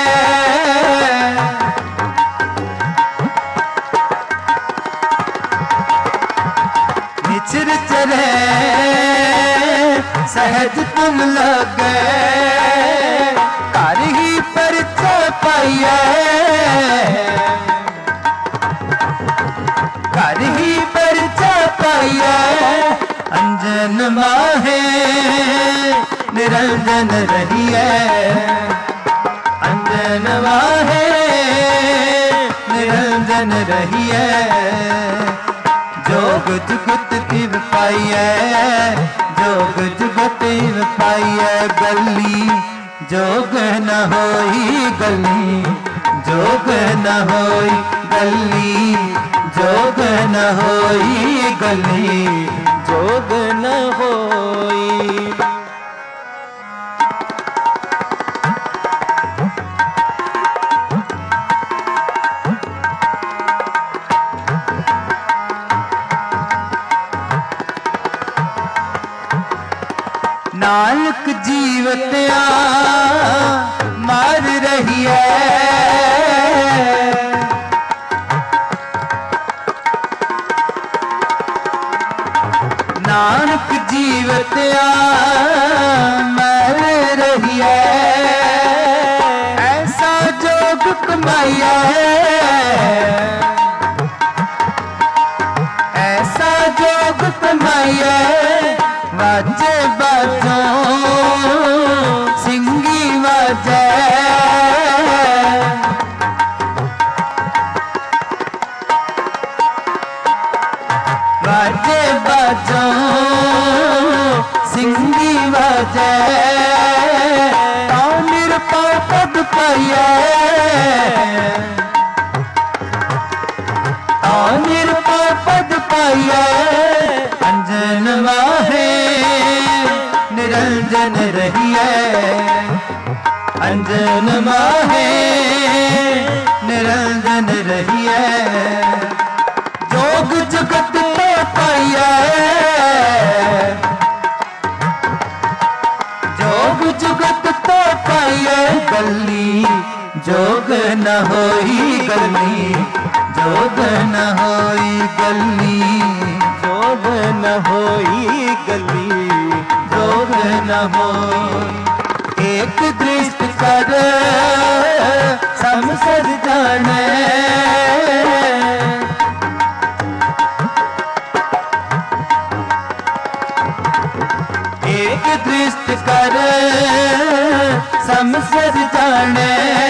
निचर चरे सहज तुम लगे, घर ही परिचय पाइए, घर ही परिचय पाइए। अंजन माहे निरंजन रहिए, अंजन माहे निरंजन रहिए। जोग जुगत तिव पाइए, जोग जुगत पाइए, गली जोग न होई गली, जोग न होई गली, जोग न होई गली, जोग न होई। नानक जीवत्या मार रही है। नानक जीवत्या मार रही है। ऐसा जोग कमाया ऐसा जोग कमाया वाजे बाजो सिंगी वाजे वाजे बाजो सिंगी वाजे निरपा पद पाइए निरपा पद पाइए। अंजन माहे निरंजन रहिए अंजन माहे निरंजन रहिए। जोग जगत तो पाइए जोग जगत तो पाइए। गली जोग न होई गली जोग न होई गली जोग न होई गली जोग न होई। एक दृष्ट कर समसद जाने एक दृष्ट कर समसद जाने।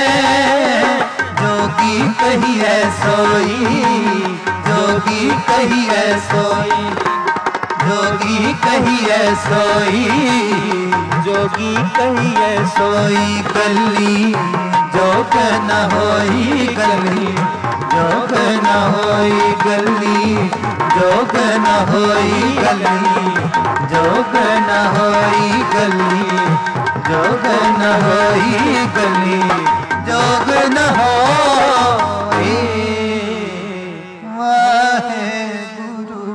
जोगी कहिए सोई जोगी कहिए सोई जोगी कहिए सोई जोगी कहिए सोई। गली जोग न होई गली जोग न होई गली जोग न होई गली जोग न होई गली जोग न होई गली जोग न होई। वाहेगुरु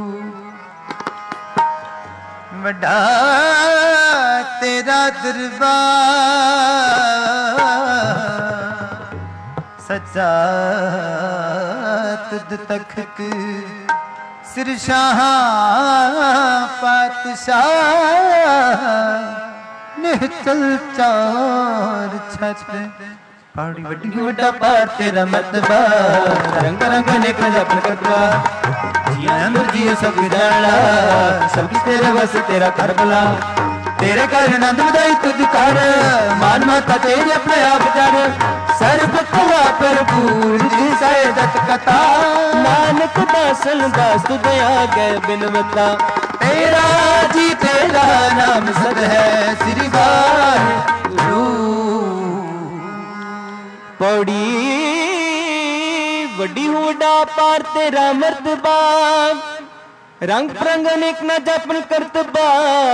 वड्डा तेरा दरबार सच्चा तुद तख्त सिर शाह पातशाह निहचल चार छत। पहाड़ी वड्डी वड्डा पार तेरा मतबा रंग रंग नेक जपन करवा। जिया अंदर जियो सब जाना सब किस तेरे बस तेरा कर भला। तेरे कर नंद बधाई तुझ कर मान माता तेरे अपने आप जान। सर्व कला भरपूर जिसै दत्त कथा। नानक दासन दास तुझ आगे बिनवता। तेरा जी तेरा नाम सद है श्री वाहिगुरु। पौड़ी वड्डी हुडा पार तेरा मर्तबा। रंग परंग अनेक न जपन करतबा।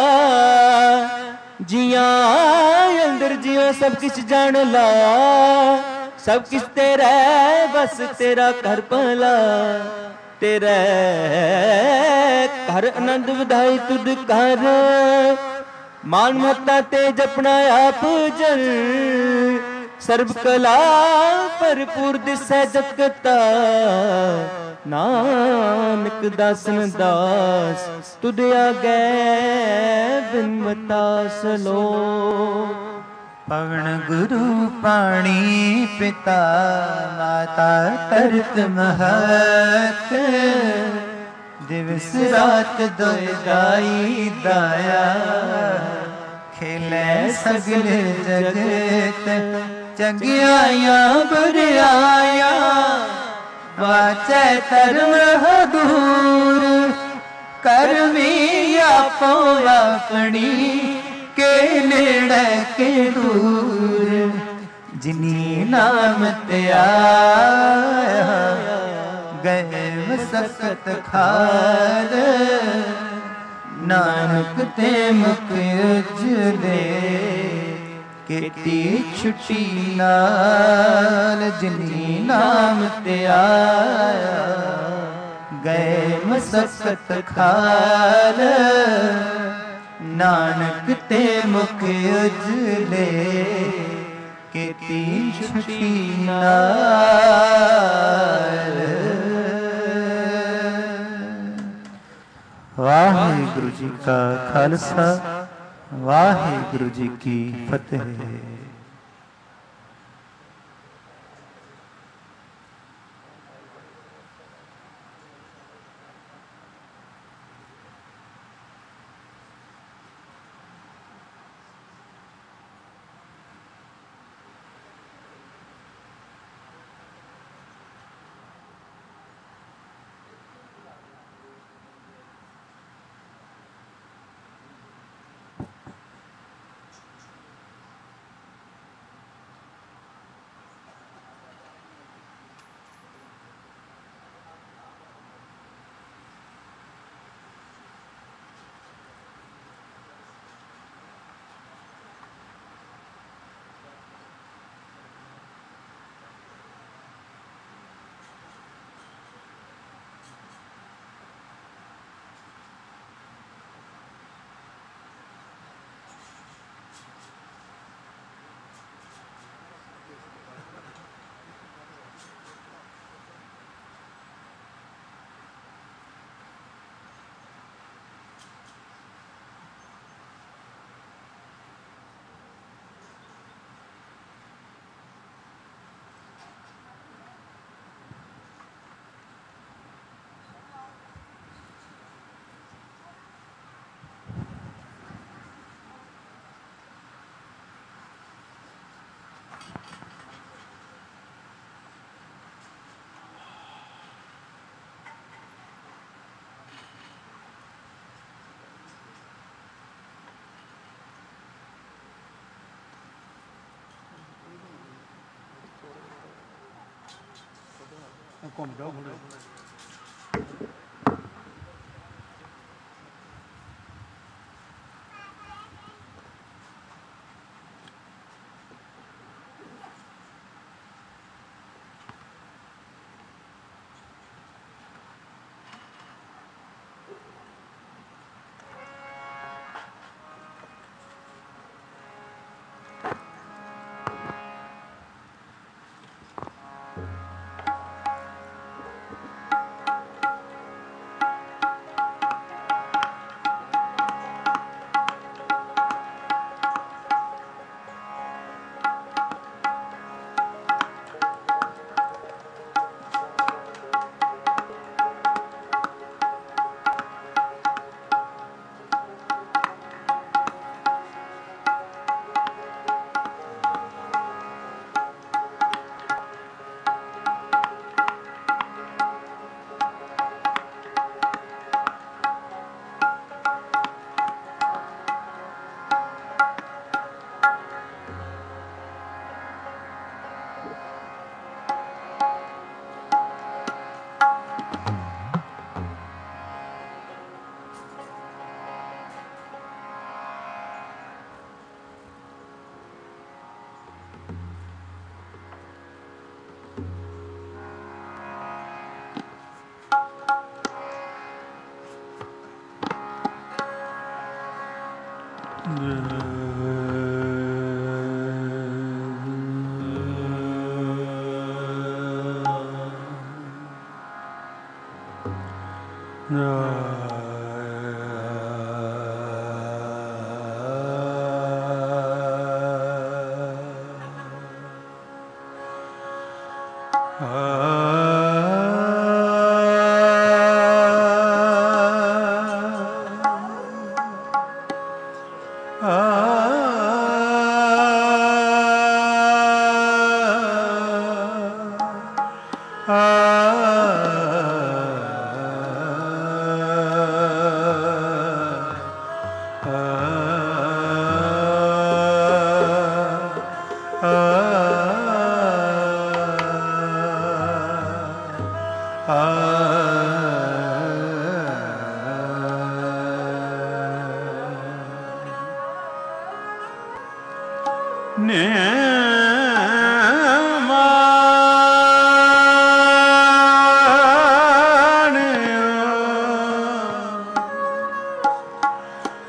जिया अंदर जियो सब किछ जान ला। सब किछ तेरा बस तेरा कर भला। तेरे घर आनंद वधाई तुद कर। मान मता ते जपना आप जल। सर्व कला भरपूर दिसै जगता। नानक दासन दास तुद आगे बिनवता सलो। पवन गुरु पाणी पिता माता तरत महत। दिवस रात दोय दाई दाया खेले सगल जगत। चंगियाया बुराया वाचै धर्म दूर। करमी आपो अपनी के नेड़े के दूर। जिनी नाम त्याया गए मसकत खार। नानक ते मुख उजले केती छुट्टी नाल। जिनी नाम त्याया गए मसकत खार। नानक ते मुख उजले केती छुटी नार। वाहिगुरु जी का खालसा वाहिगुरु जी की फतेह। ਘੁੰਮ ਜਾਓ ਮੁੰਡੇ।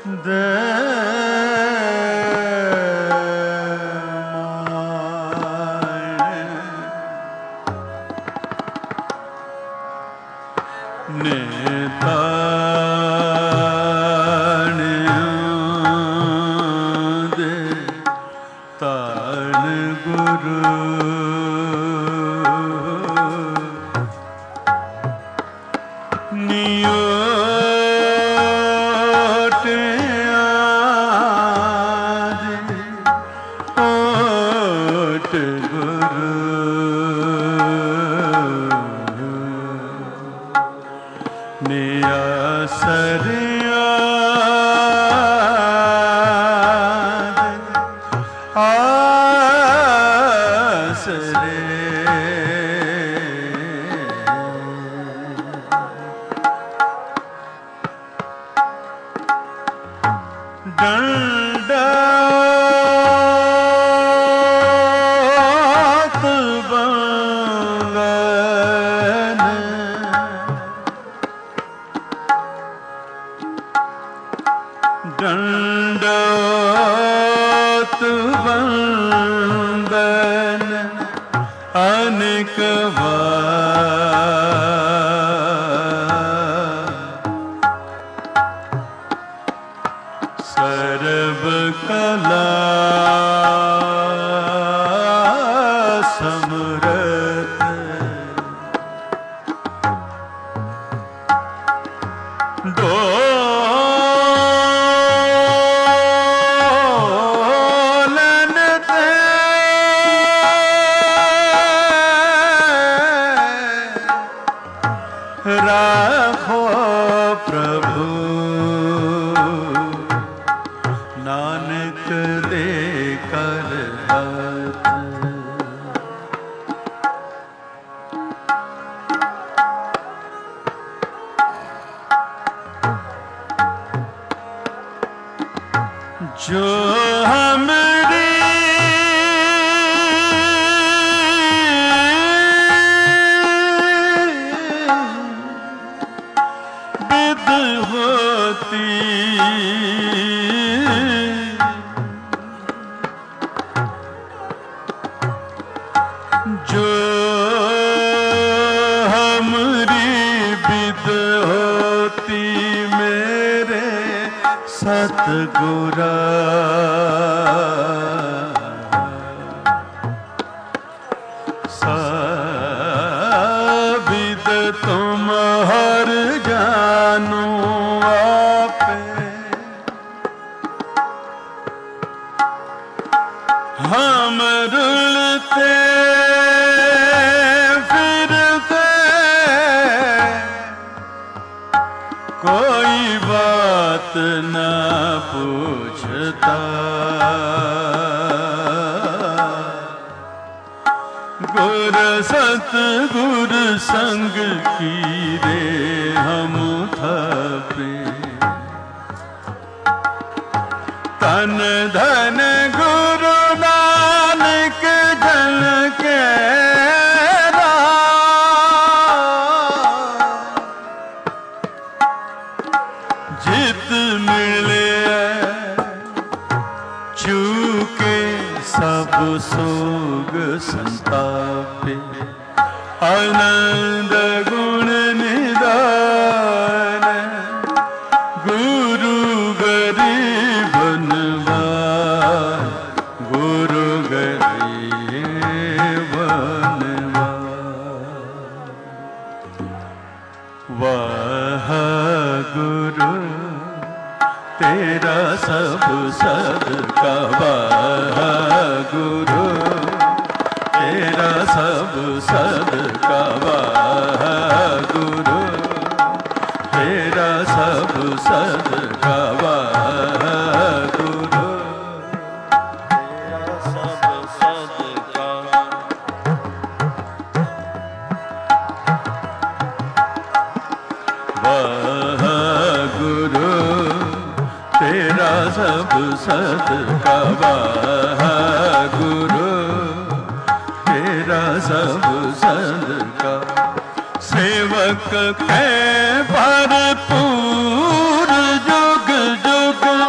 सेवक के भरपूर जुग जुग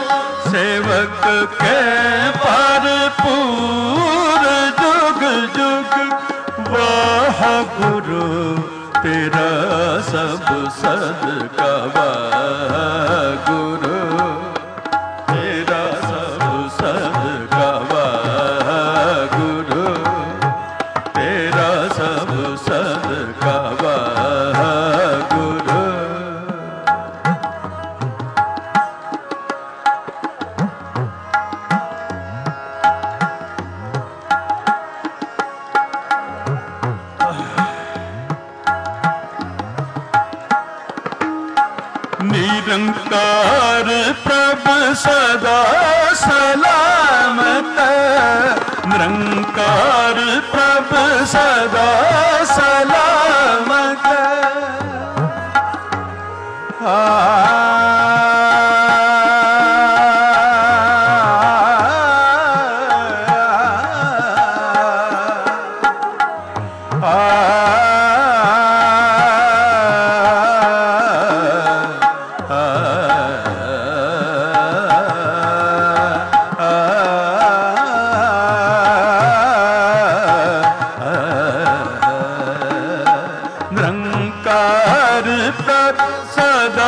के भरपूर जुग जुग वाह गुरु तेरा सब सदका वाह गुरु तेरा सब सदका वाह गुरु तेरा सब सदका वाह गुरु। निरंकार प्रभु सदा सलामत निरंकार प्रभु सदा सलामत निरंकार प्रभु सदा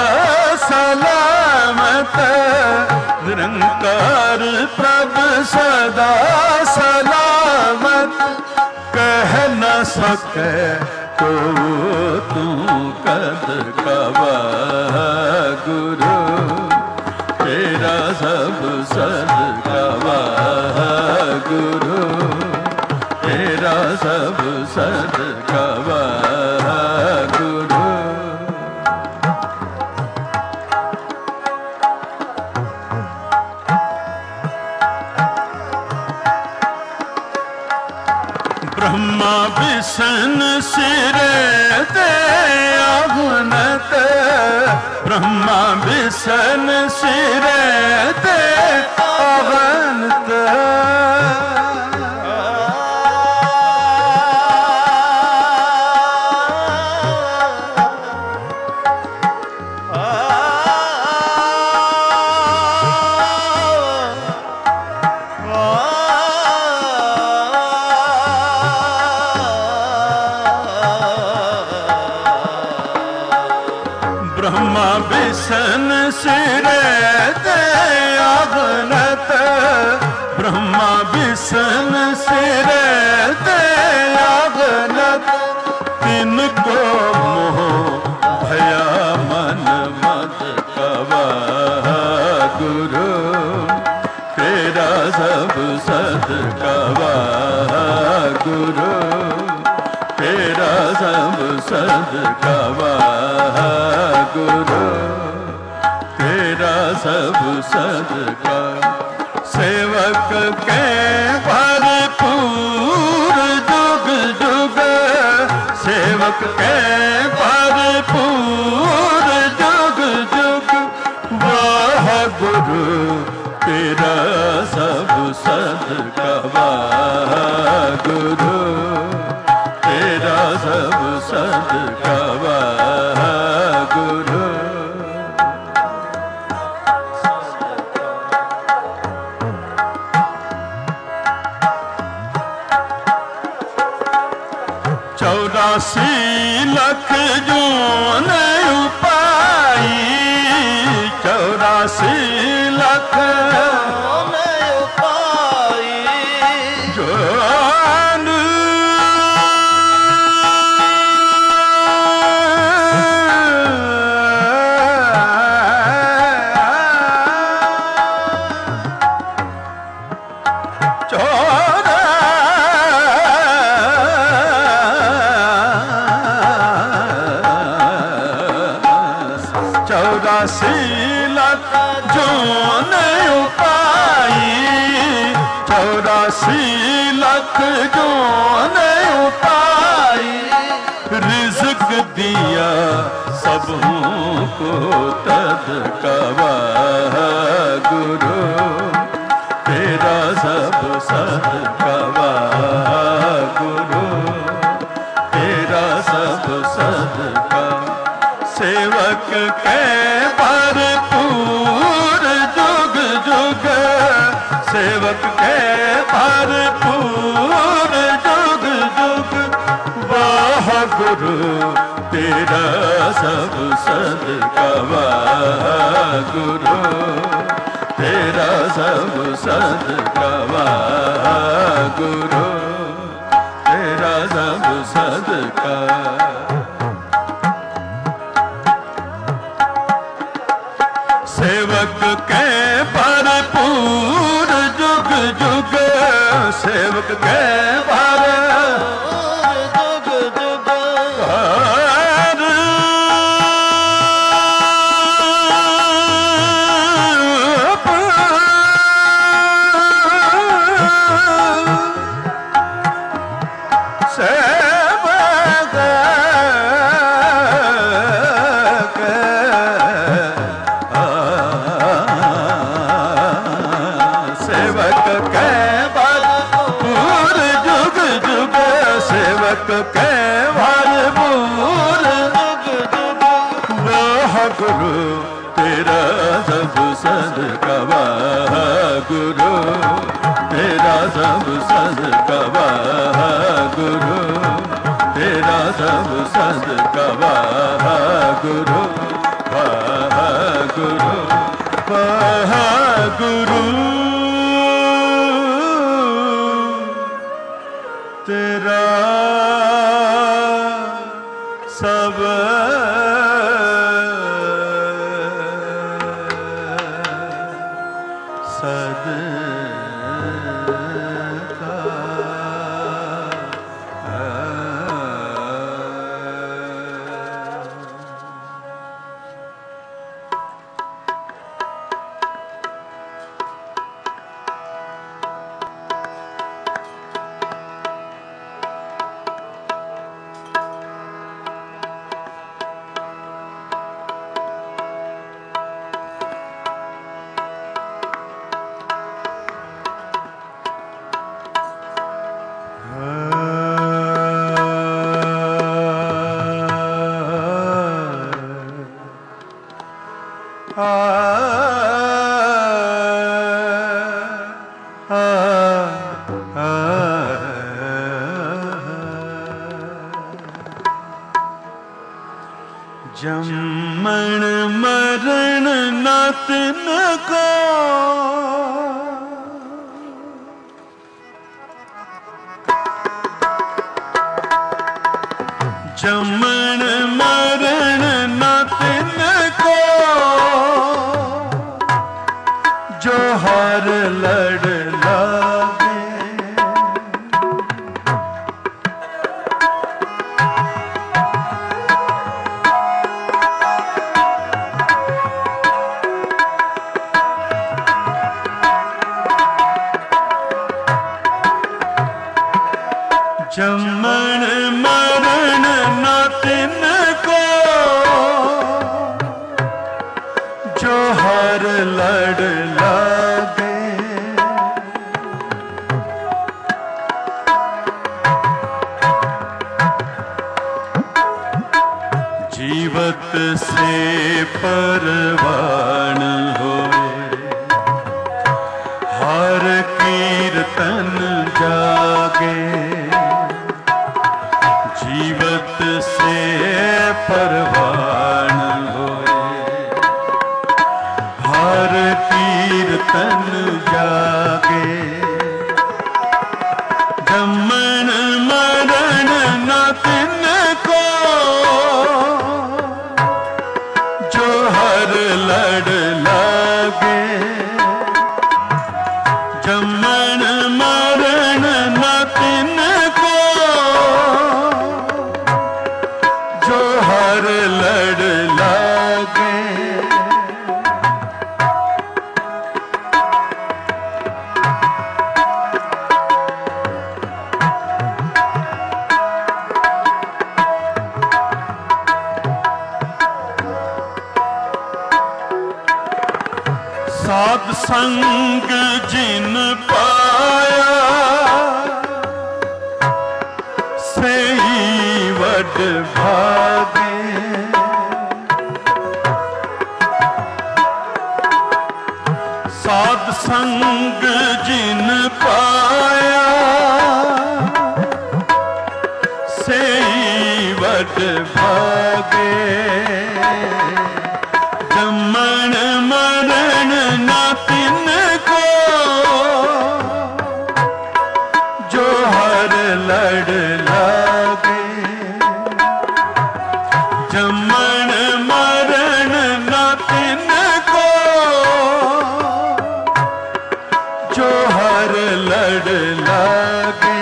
सलामत निरंकार प्रभु सदा सलामत कह न सके तो तू कद कवा गुरु तेरा सब सदका गुरु तेरा सब सदका गुरु। ब्रह्मा विष्णु सिरे दे अवनत ब्रह्मा विष्णु सिरे दे अवनत ब्रह्मा विष्णु सिरे दे अवनत ब्रह्मा विष्णु सिरे दे अवनत तिनको मोह भया मन मत कवा गुरु तेरा सब सदका गुरु तेरा सब सदका गुरु तेरा सब सदका सेवक के भरपूर जुग जुग सेवक के भरपूर जुग जुग वाह गुरु तेरा सब सदका गुरु तेरा सब सदका गुरु। चौरासी लख जोन उपाई चौरासी लख उपाई जोन चौरासी लख जोन उपाई चौरासी लख जोन उपाई रिज़्क़ दिया सबों को तदका गुरु तेरा सब सदका गुरु तेरा सब सदका सेवक के भरपूर जुग जुग सेवक के भरपूर जुग जुग वाह गुरु तेरा सब सदका वाह गुरु तेरा सब सदका वाह गुरु तेरा सब सदका। सेवक के भरपूर जुग जुग सेवक के भरपूर जुग जुग के भरपूर वाह गुरु तेरा सब सदका वाह गुरु तेरा सब सदका वाह गुरु तेरा सब सदका वाह गुरु वाह गुरु वाह गुरु तेरा सब जमण मरण नत न को जमण मरण नत न को जो हर लड़ लागे जमण मरण न तिनको जो हर लड़ लागे जीवत से परवान होए हर कीर्तन जागे जीवत से परवान होए हर कीर्तन जागे जमण मरण न तिनको जो हर लड़ लागे जमण मरण न तिनको हर लड़ लागे साध संग जिन पाया से ही वड भागे साध संग जिन पाया सेई वड भागे जमन मरण न तिन को जो हर लड़ लागे जमन मरण न तिन को जो हर लड़ लागे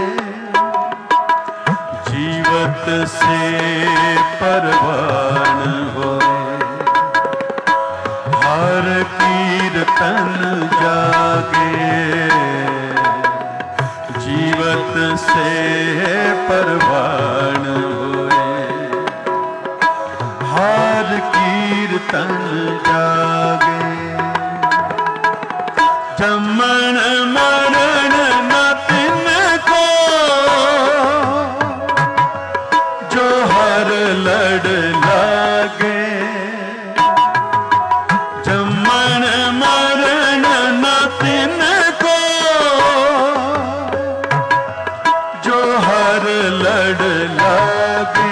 जीवत से परवान होए हर कीर्तन जागे जीवत से परवान होए हर कीर्तन जागे जमन मरण न तिन को जो हर लड़ लागे जमन मरण न तिन को जो हर लड़ लागे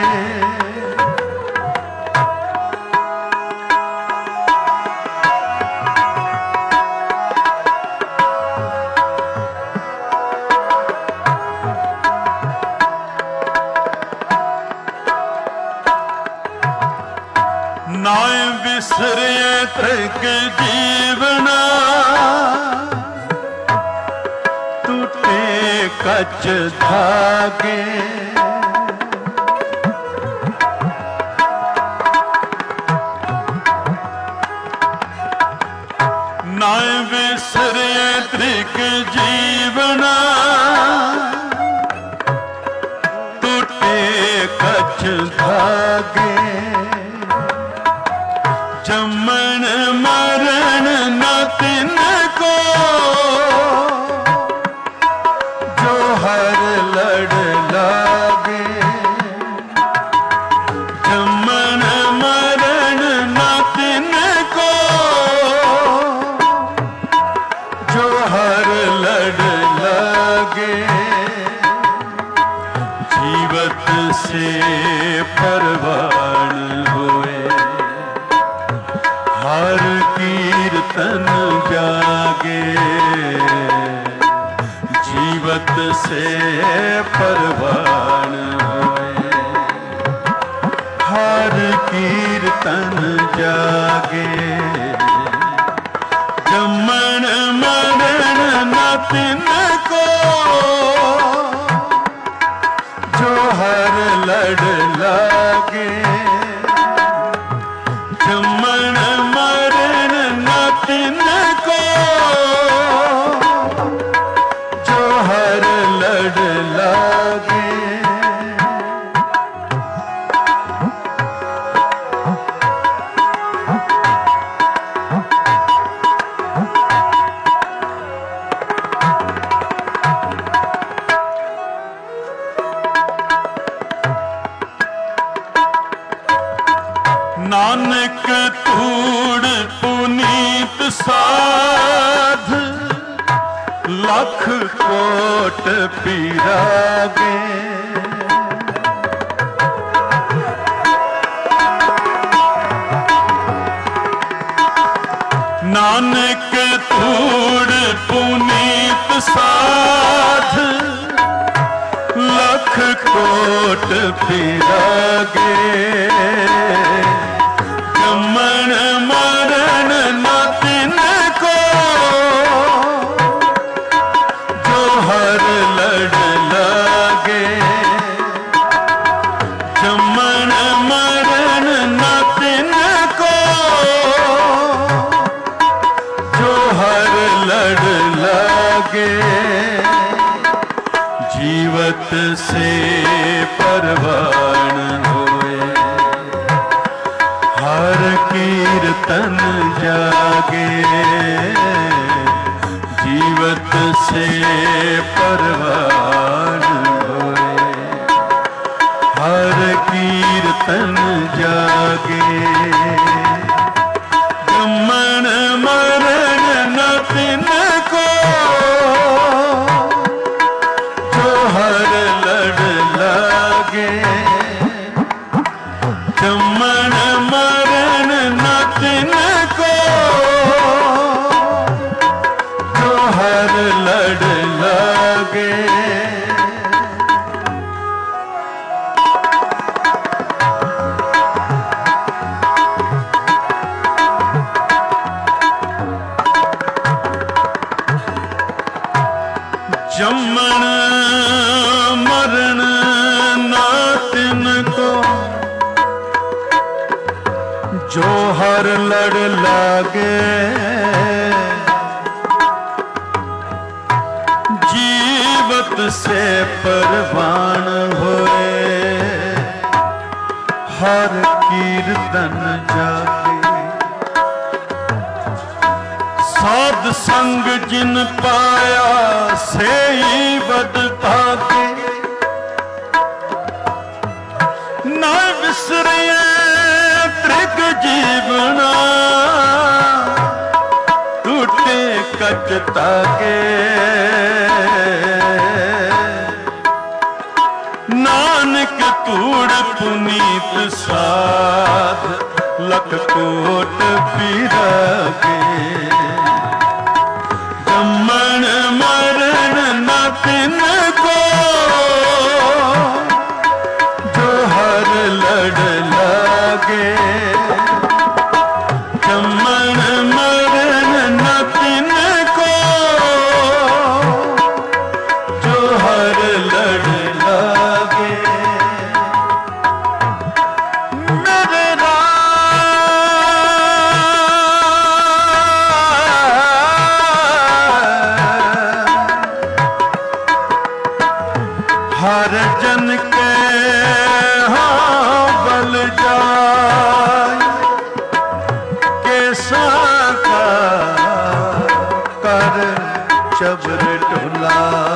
नाय बिसरे तक जीवना टूटे कच धागे नाय बिसरे तक जीवना टूटे कच धागे जमन मरण न तिन को जो हर लड़ लागे जमन मरण न तिन को जो हर लड़ लागे जीवत से परवान होए हर कीर्तन जागे जीवत से परवान होए हर कीर्तन जागे जमन मरण न तिन को जो हर लड़ लागे जमन मरण न तिन को जो हर लड़ लागे नानक तूड़ पुनीत साध लख कोट पीरागे नानक तूड़ पुनीत साध लख कोट पीरागे जमन मरण न तिन को जो हर लड़ लागे जमन मरण न तिन को जो हर लड़ लागे जीवत से परवान होए हर कीर्तन जागे जीवत से परवान होए हर कीर्तन जागे जमन मरण न हर लड़ लागे। जमन मरण ना तिनको जो हर लड़ लागे। जीवत से परवान होए हर कीर्तन जाके। साध संग जिन पाया से ही बद भागे। ना विसरे त्रिग जीवना टूटे कचता के। नानक तूड़ पुनीत साध लख कोट पीरागे। जमन मरण न तिनको जो हर लड़ लागे। जमन मरण न तिनको जो हर लड़ लागे। मेरे हर जन के हाँ बल जाय। कैसा का कर चबर टोला।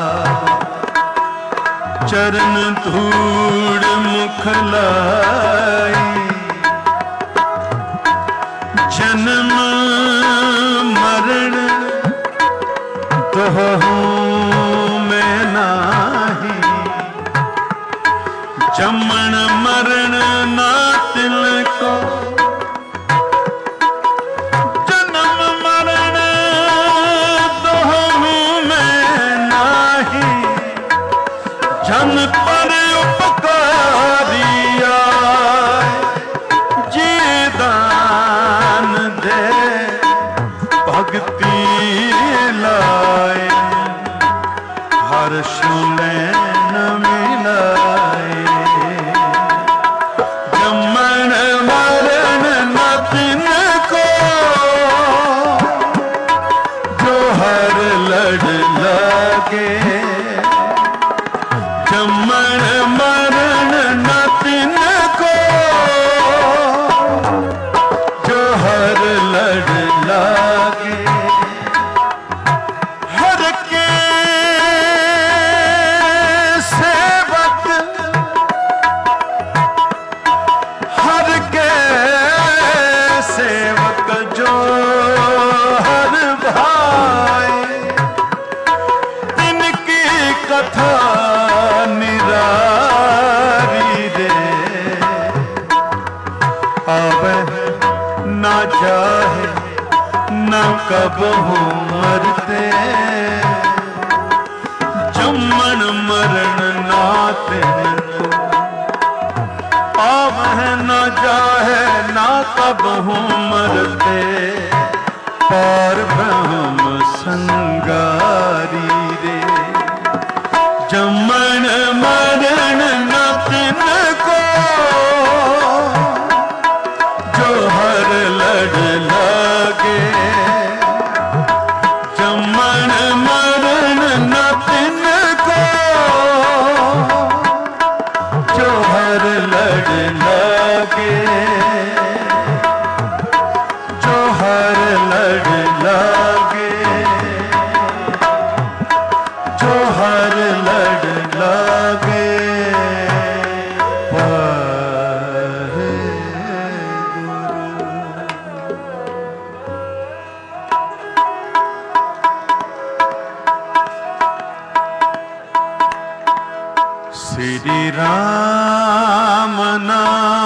चरण धूड़ मुख लाई। जन्म मरण दोहूं में नाही। जमन मरण ना तिनको जन्म मरण दोहूं में नाही। जन पर उपकारी आए जी दान दे भक्ति लाए। हर सुने न मिलाए। जमन मरण न तिनको जो हर लड़ लागे। जमन मरण न तिनको जो हर लड़ लागे। हर के सेवक हर के सेवक जो हर भाई। इनकी कथा निरारी रे। आवे ना जाहे न कब हो मरते। जमन मरण ना तिनको आवह न जाहे ना कब हो मरते। पार ब्रह्म संगारी रे। जमन मरण न तिनको जो हर लड़ लागे। जमन मरण न तिनको जो हर लड़ लागे। जो हर लड़ लागे। जो हर लड़ लागे। वाहे श्री राम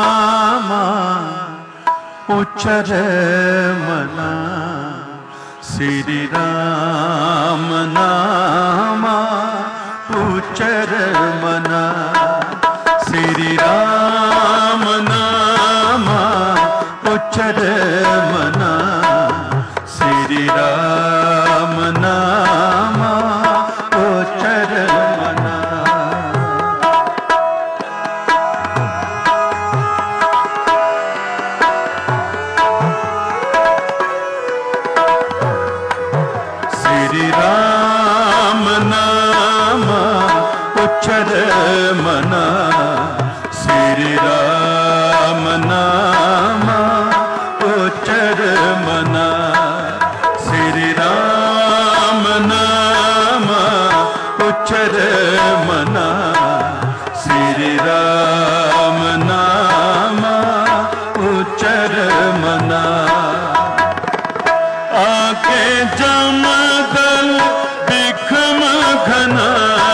नाम उच्चर मना। श्री राम नामा उच्चर मना श्री राम नामा उच्चर मना श्री राम नामा उच्चर मना श्री राम नामा उच्चर मना श्री राम नामा उच्चर मना श्री राम नामा उच्चर मना श्री राम नामा उच्चर मना आके जमदल बिखम घना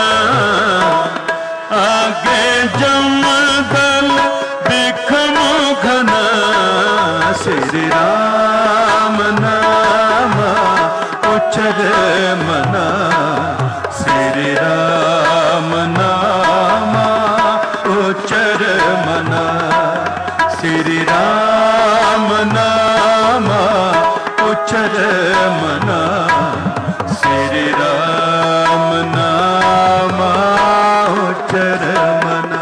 आगे जमदल बिखम घना श्री राम नामा उच्चर मना श्री राम नामा उच्चर मना श्री राम नामा उच्चर मना श्री राम नामा उच्चर मना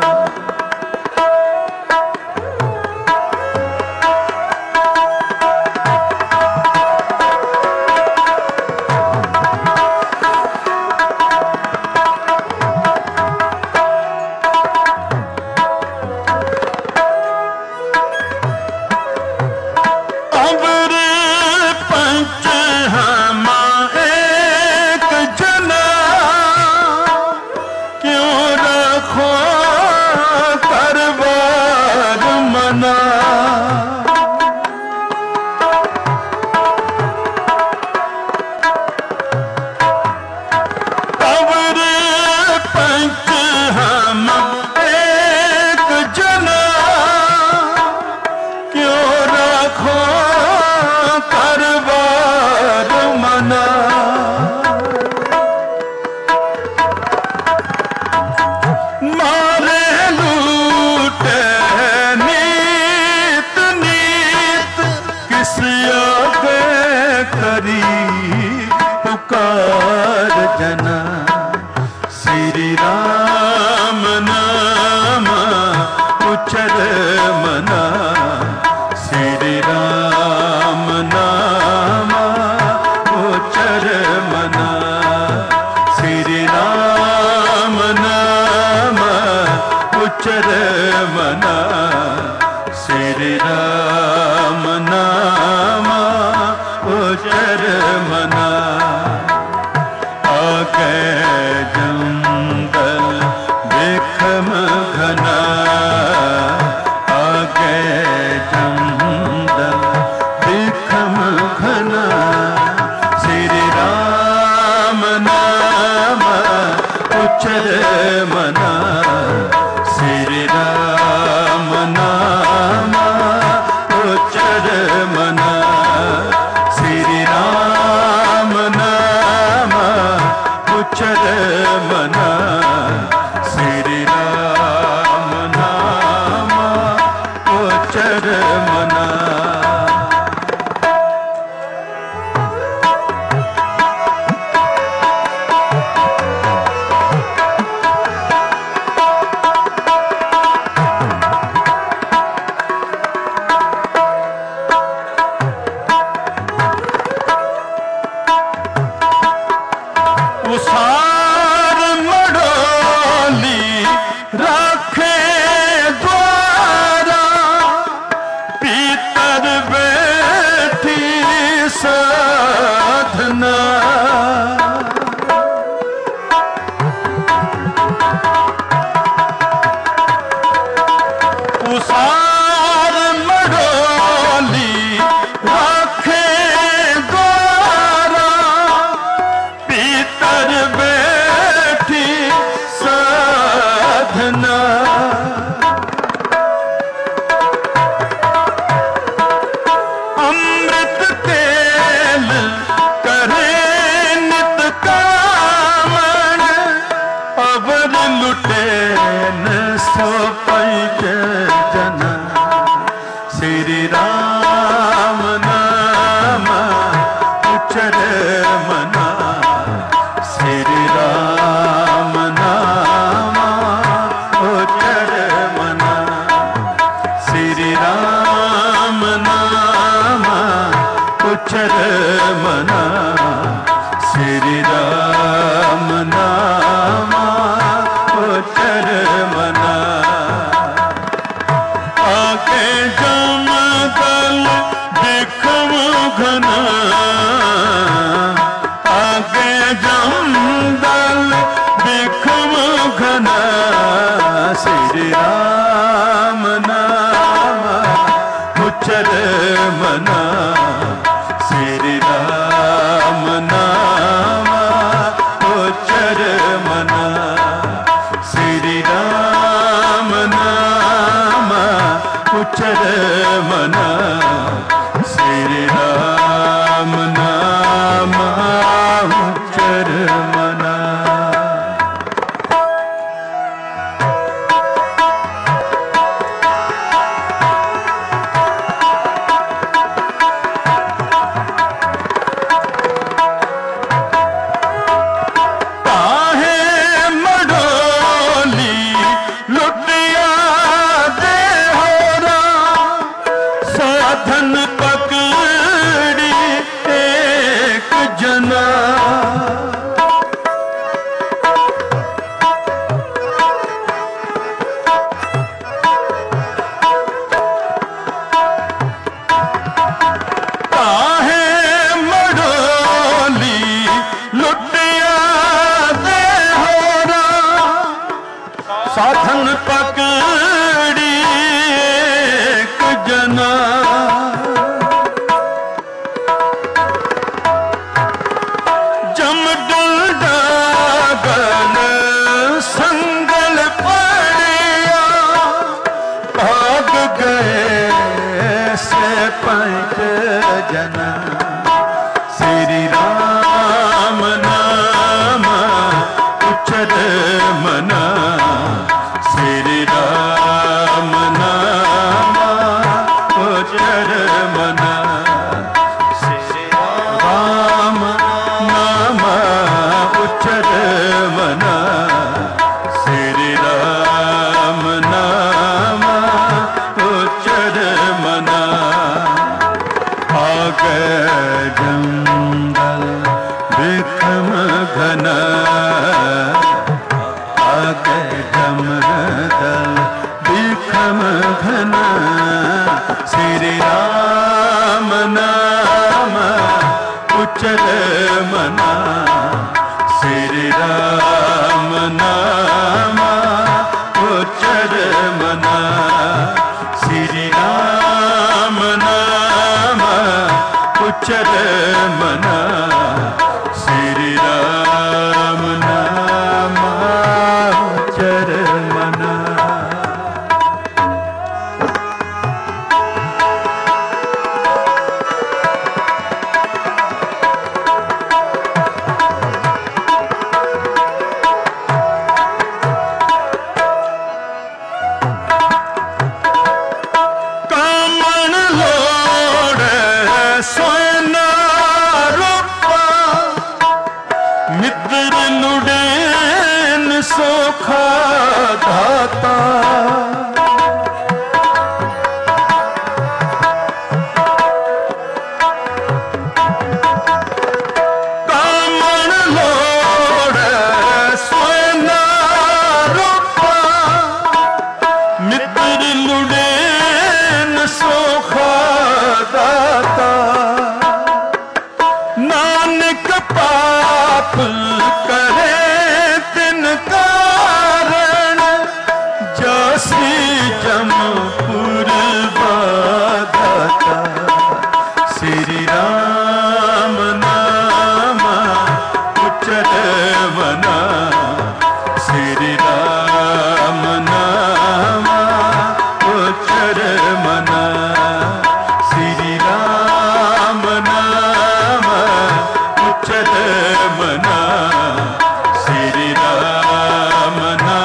पुकार जना श्री राम नामा उच्चर मना श्री राम नामा उच्चर मना श्री राम नामा उच्चर मना श्री राम नामा उच्चर मना आगे जंगल बिखम घना आगे जंगल बिखम घना श्री राम नामा उच्चर मना श्री राम नामा उच्चर मना श्री राम नामा उच्चर मना श्री राम नामा उच्चर मना उसार मड़ोली राखे द्वारा पीतर बैठी साधना उसार मड़ोली राखे द्वारा पीतर बैठी लुटे न सो पंच जन श्री राम नाम उचर मना श्री राम नाम उचर मना श्री राम नाम उचर मना श्री राम नाम उचर मना आगे जमदल देखम घना आगे जमदल देखम घना श्री राम नाम उचर मना श्री राम नाम उचर मना श्री राम नाम उचर मना श्री राम नाम उचर मना। धन पकड़ी एक जना काहे मड़ोली लुटिया दे होरा साधन पकड़ी एक जना संगल पड़िया भाग गए से पंच जना श्री राम नाम उचर मना श्री राम नाम उचर मना श्री राम नाम उचर मना श्री राम नाम उचर मना आगे जंगल विक्रम घना आगे जमदल विक्रम घना श्री राम नाम उचर मना श्री राम नाम उचर मना श्री राम नाम उचर मना श्री राम नाम उचर मना। मित्र लुडेन सोखा दाता कामण लोड़ सोना रूपा मित्र लुडेन सोखा दाता नानक पाप करे तिन कारण जैसी जमपुर बाधाता श्री राम नाम उचर मना श्री राम नाम उचर मना श्री राम नाम उचर मना श्री राम नाम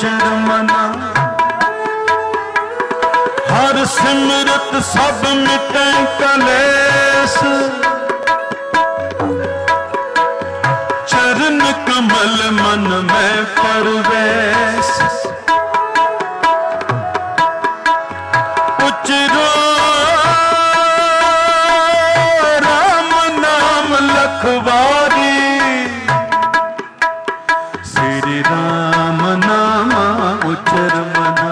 उचर मना। हर सिमरत सब मिटे कलेस, चरण कमल मन में परवेश। उचरो राम नाम लखवारी, श्री राम नाम उचर मना।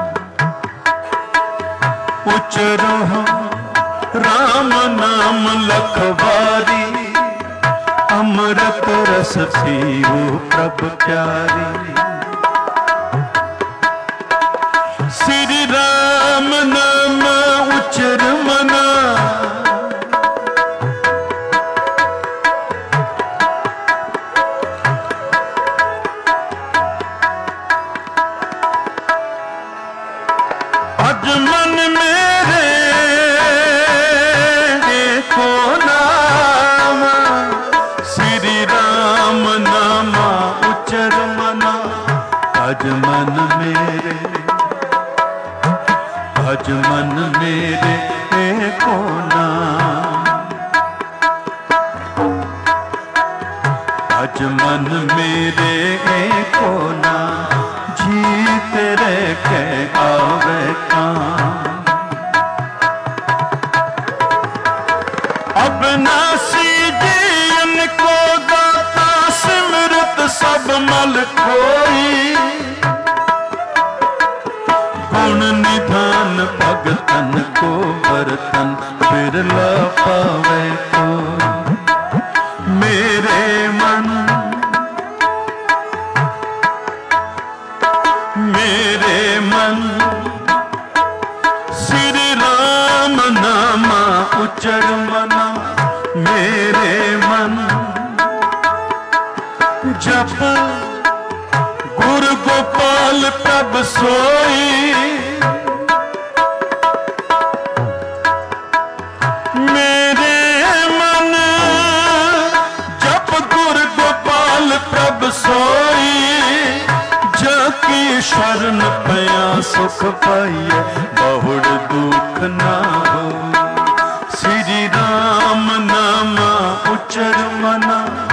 उचरो राम नाम लखवारी, अमृत रस पीओ प्रभ प्यारी। श्री राम नाम उचर मना। अज मन मेरे एको नाम, श्री राम नाम उचर मना। अज मन मेरे, अज मन मेरे एको नाम, अज मन मेरे एको नाम। जीत रे के आवे काम, अबनासी जियन को गाता सिमरत सब मल कोई। गुण निधान भगतन को बरतन बिरला पावे को। मेरे मन, मेरे मन श्री राम नामा उचर मना। मेरे मन जप गुरु गोपाल प्रभ सोई। मेरे मन जप गुरु गोपाल प्रभ सोई। जाकी शरण पया सुख पाइए, बहुड़ दुख ना हो। श्री राम नाम उचर मना।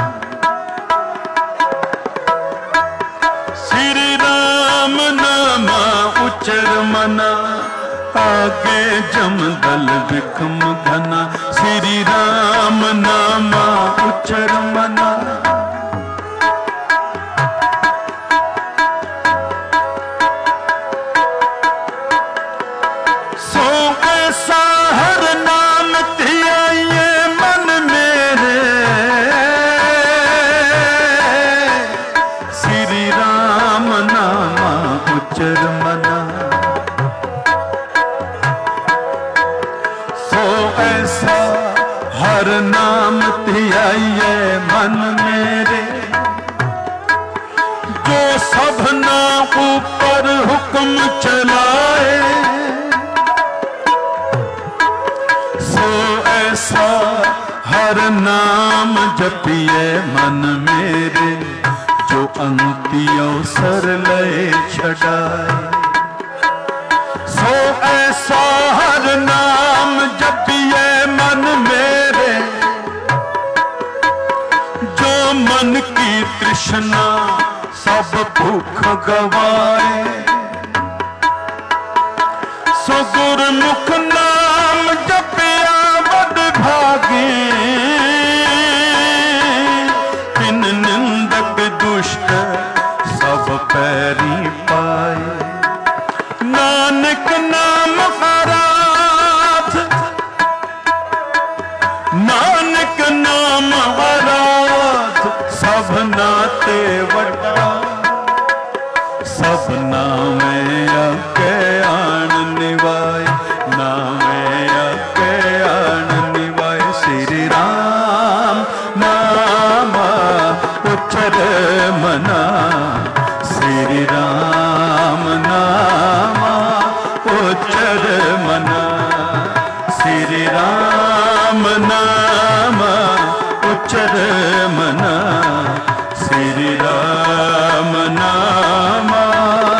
श्री राम नाम उचर मना। आगे जमदल विखम घना, श्री राम नाम उचर मना। उचर मना। सो ऐसा हर नाम धियाइए मन मेरे, जो सबना ऊपर हुक्म चलाए। सो ऐसा हर नाम जपिए मन मेरे, जो अंतियों सर लय छड़ाए। सो ऐसा हर नाम जपिए मन मेरे, जो मन की तृष्णा सब भूख गवाए। सो गुरमुख नाम जपिया बद भागे, तिन निंदक दुष्ट सब पैरी पाए। नानक नाम आराध, नानक नाम आराध, सब नाते वटा। सब नामे आके आन निवाय, नामे आके आन निवाय। श्री राम नाम उचर मना। श्री राम नाम उचर मना। श्री राम नाम उचर मना। श्री राम नाम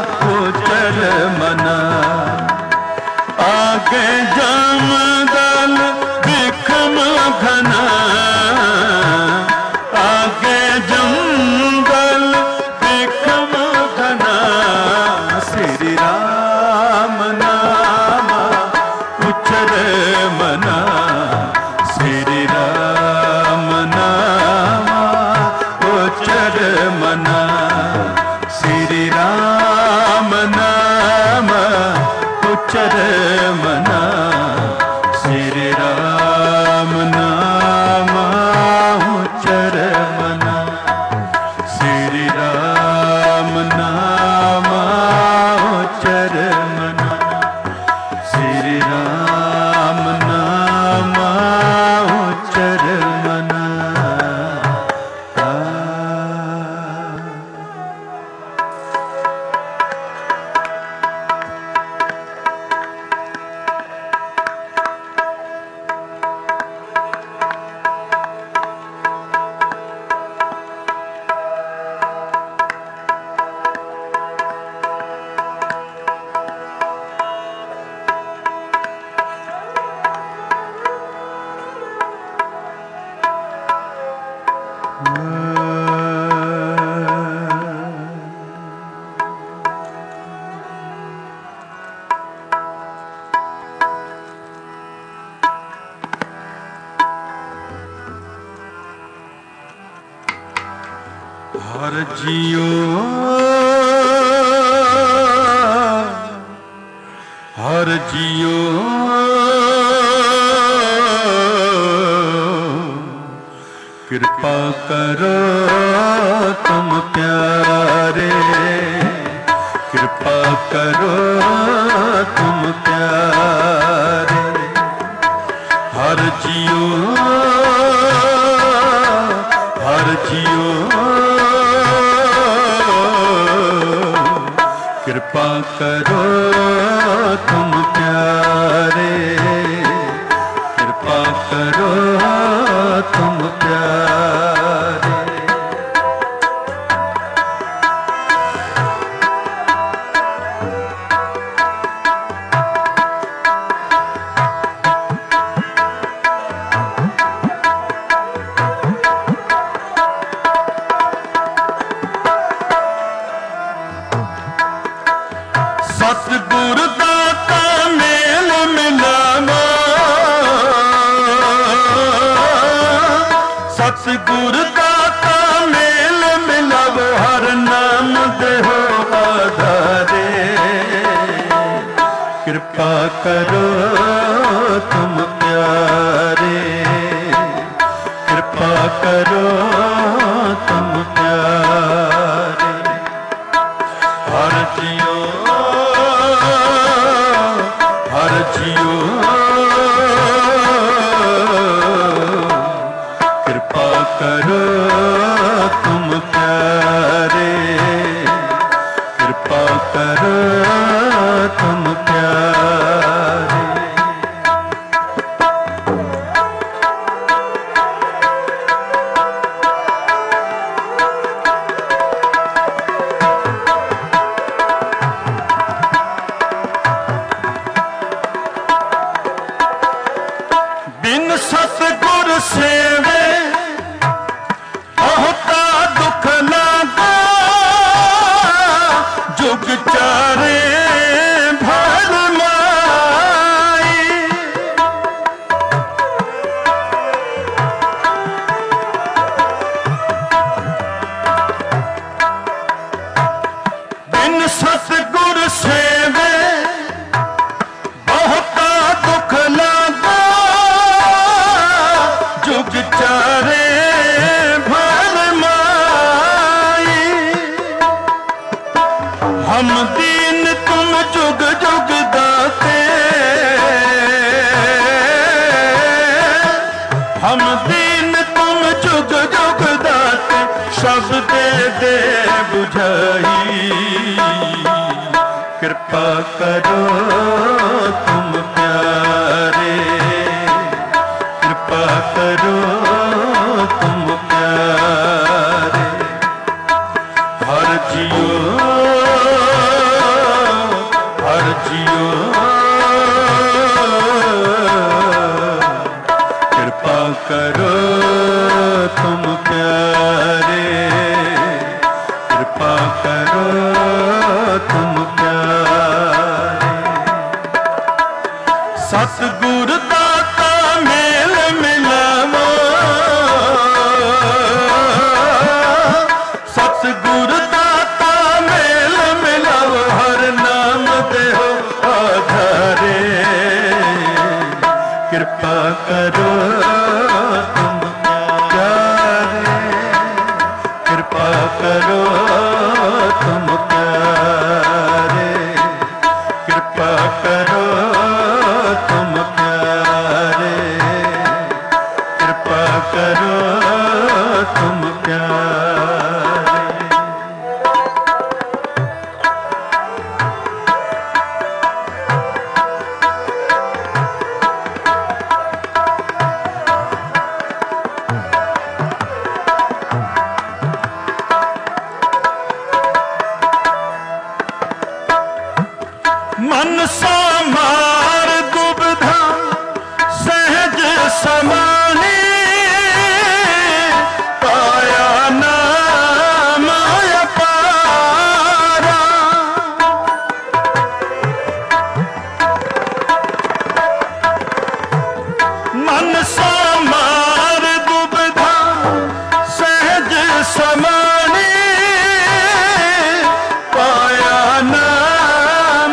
चरमना श्री राम नाम चरमना श्री राम नाम चरमना श्री राम नाम चरमना। हर जियो हर जियो कृपा करो तुम प्यारे कृपा करो तुम प्यारे हर जियो हर जियो कृपा करो तुम प्यारे कृपा करो तुम प्यारे। सतगुर दाता मेल मिलावा सतगुर दाता मेल मिलावो हर नाम देहो आधारे कृपा करो तुम प्यारे कृपा करो तुम प्यारे हर जियो हर जियो कृपा करो तुम प्यारे कृपा करो तुम प्यारे। बिन सतगुर सेवे बहुता दुख लागा जुग चारे भर माई बिन सतगुर सेवे बहुता दुख लागा जुग चारे भर माई हम दीन तुम जुग जुग दाते हम दीन तुम जुग जुग दाते सब दे दे बुझाई कृपा करो तुम प्यारे कृपा करो तुम प्यारे हर जियो हर जियो कृपा करो तुम प्यारे कृपा करो तुम प्यारे। सतगुर दाता मेल मिलावो करो तुम प्यारे, कृपा करो तुम प्यारे, कृपा करो तुम प्यारे, कृपा करो तुम प्यारे। मन समार दुविधा सहज समाने, पाया नाम अपारा। मन समार दुविधा सहज समाने, पाया नाम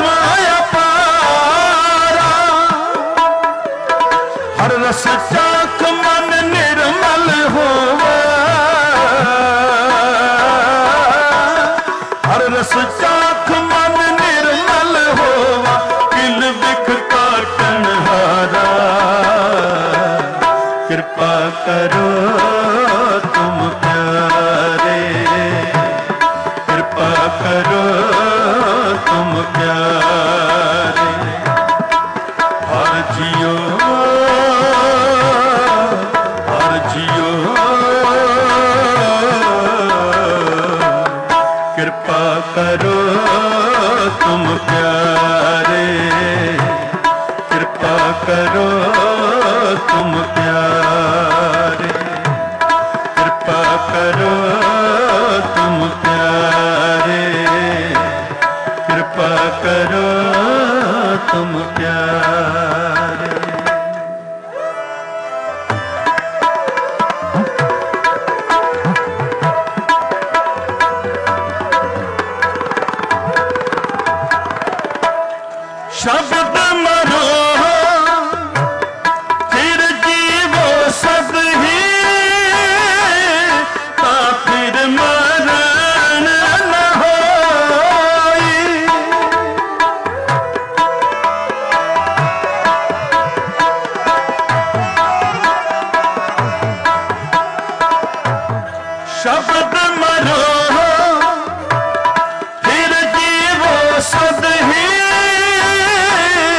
अपारा। हर रस चाख मन निर्मल होवा, हर रस चाख मन निर्मल होवा, किल बिख काटन हारा। कृपा करो तुम प्यारे, कृपा करो तुम प्यारे। हर जियो हर जियो, कृपा करो तुम प्यारे, कृपा करो तुम प्यारे, कृपा करो तुम प्यारे, कृपा करो तुम प्यारे। शब्द मरो फिर जीवो सद ही, ता फिर मरण न होई। शब्द मरो फिर जीवो सद ही,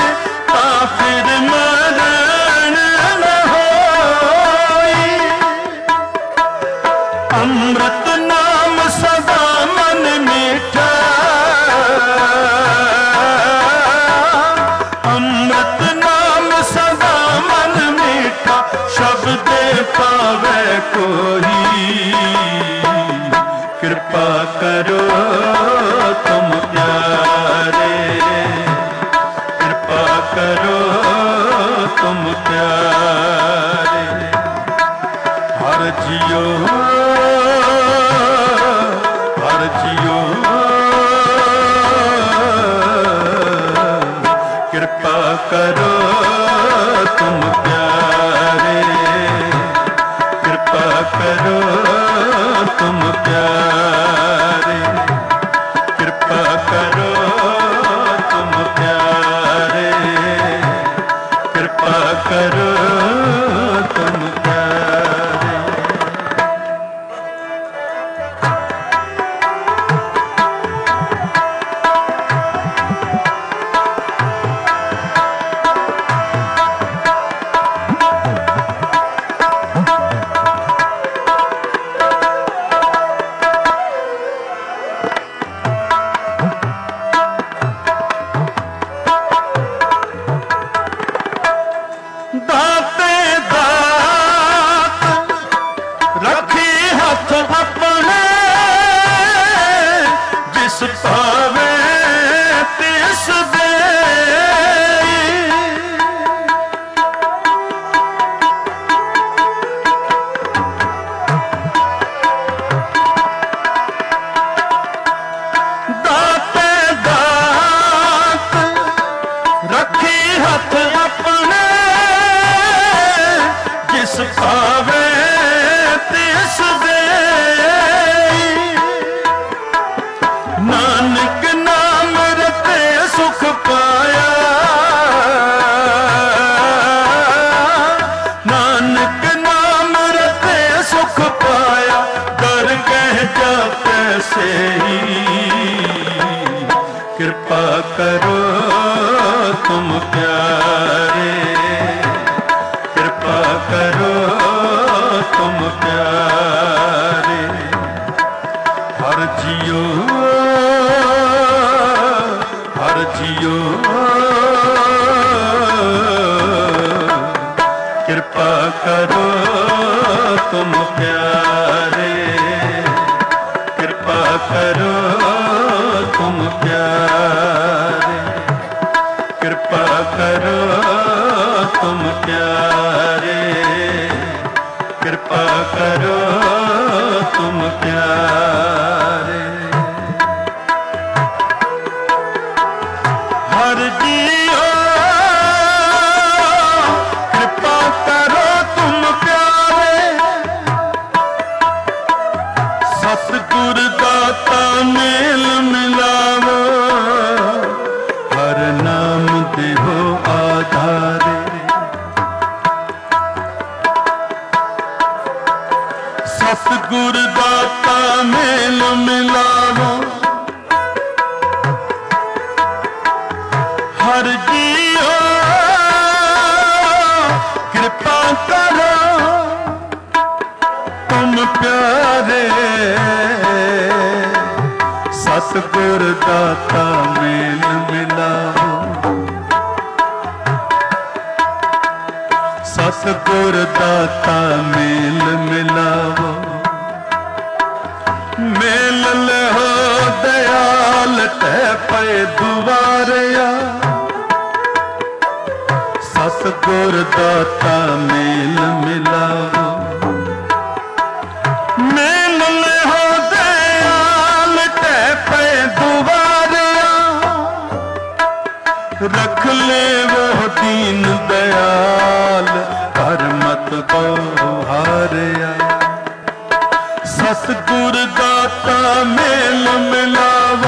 कृपा करो तुम प्यारे, कृपा करो तुम प्यारे। हर जियो हर जियो कृपा करो तुम प्यारे, कृपा करो तुम प्यारे, कृपा करो तुम प्यारे, कृपा करो तुम प्यारे। हर जियो कृपा करो तुम प्यारे, सतगुर दाता मेल मिलावो, हर नाम देहो आधारे। सतगुर दाता मेल मिलावो, हर जियो कृपा करो तुम प्यारे, सतगुर दाता मेल मिलाओ, सतगुर दाता मेल मिलाओ। मेल हो दयाल तै पे दुआरिया, सतगुर दाता मेल मिलाओ। मेल हो दयाल तै पे दुआरिया, रख ले वो दीन दयाल कर मत हारिया। सतगुर दाता मेल मिलावा,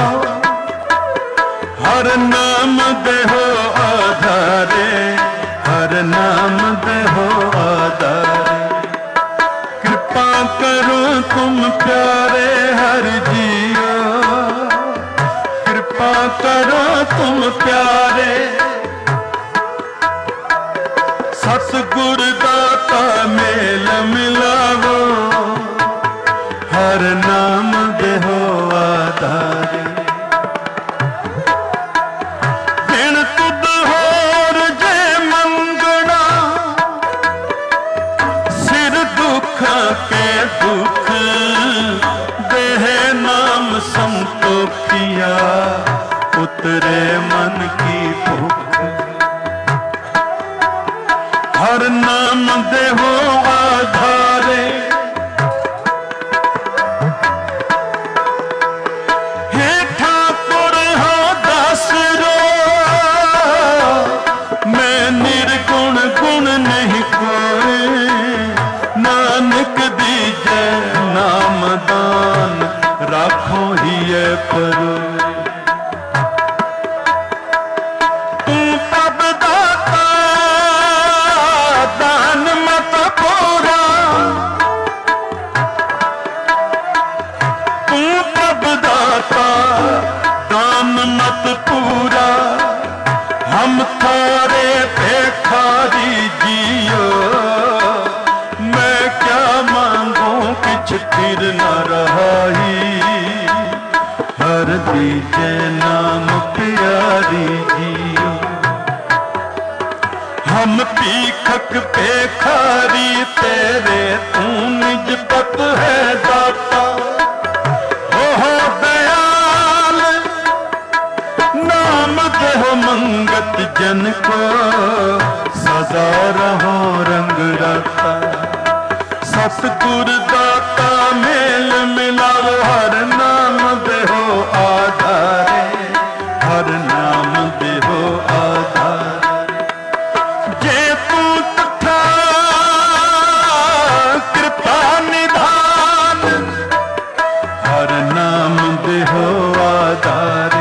हर नाम देहो आधारे, हर नाम देहो आधारे। कृपा करो तुम प्यारे हर जियो, कृपा करो तुम प्यारे। सतगुर दाता मेल मिलावो, हर नाम देहो आधारे। बिन तुद होर जे मंगना, सिर दुख के दुख देह नाम संतोखिया, उतरे मन की भूख। हर नाम देहो आधारे, हे ठाकुर हो दासरो, मैं निर्गुण गुण नहीं कोई। नानक दीजे नाम दान, राखो ही परो। दान मत पूरा, हम थारे भिखारी जियो। मैं क्या मांगू किछ फिर न रहाई, हर दीजे नाम प्यारी जियो। हम पीखक भिखारी तेरे, तू निज पत है दाता। हो मंगत जन को सजा रहो रंग राता। सतगुर दाता मेल मिलाओ, हर नाम देहो आधारे, हर नाम देहो आधारे। जे तू तथा कृपा निधान, हर नाम देहो आधारे।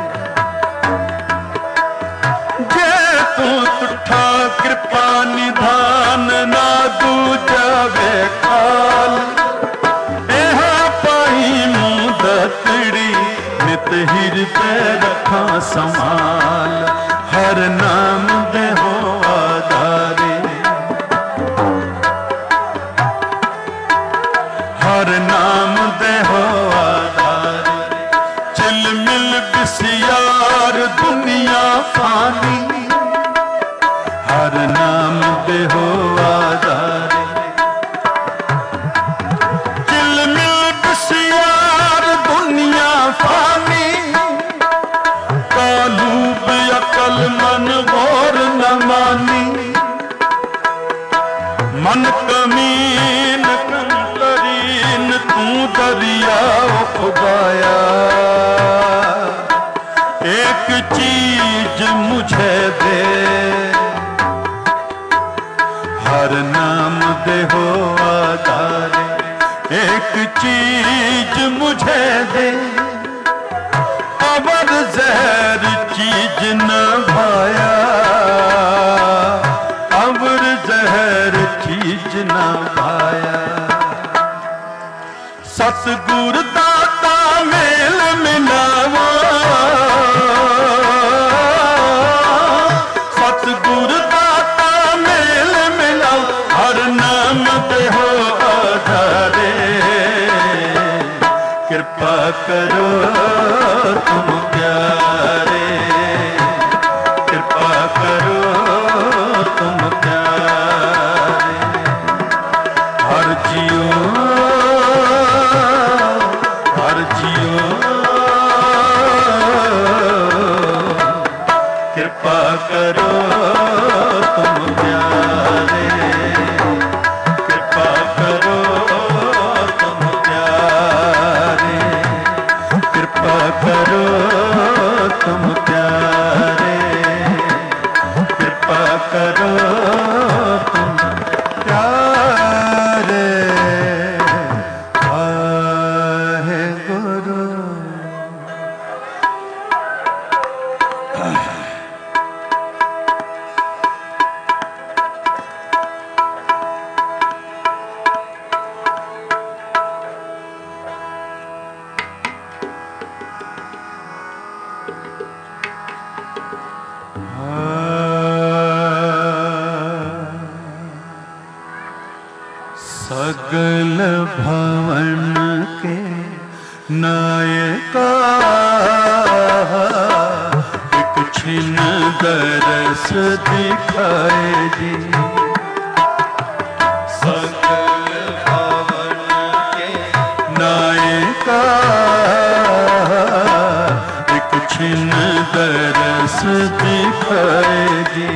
कृपा निधान ना दूजा वे काल, एहा पाई मुदतड़ी नित हृदय रखा संभाल, हर नाम दे हो आधारे, हर नाम दे हो आधारे। चिलमिल बिसियार दुनिया फानी, हर नाम दे हो आधारे। फानी कालूब अकल मन और न मानी, मन कमीन कंतरीन तू दरिया खुदाया। एक चीज मुझे दे, हर नाम दे हो आधारे। एक चीज मुझे दे, अबर जहर चीज न भाया, अबर जहर चीज न भाया। सतगुर दाता मेल मिलावा, सतगुर दाता मेल मिलाओ, हर नाम दे हो आधारे। कृपा करो तुम प्यारे, कृपा करो तुम प्यारे। हर जियो हर जियो, कृपा करो तुम प्यारे, कृपा करो तुम प्यारे, कृपा करो तुम प्यारे, कृपा करो तुम प्यारे। वाहे गुरु। सगल भवन के नायका, एक छिन दरस दिखाए जी। सगल भवन के नायका, एक छिन दरस दिखाए जी।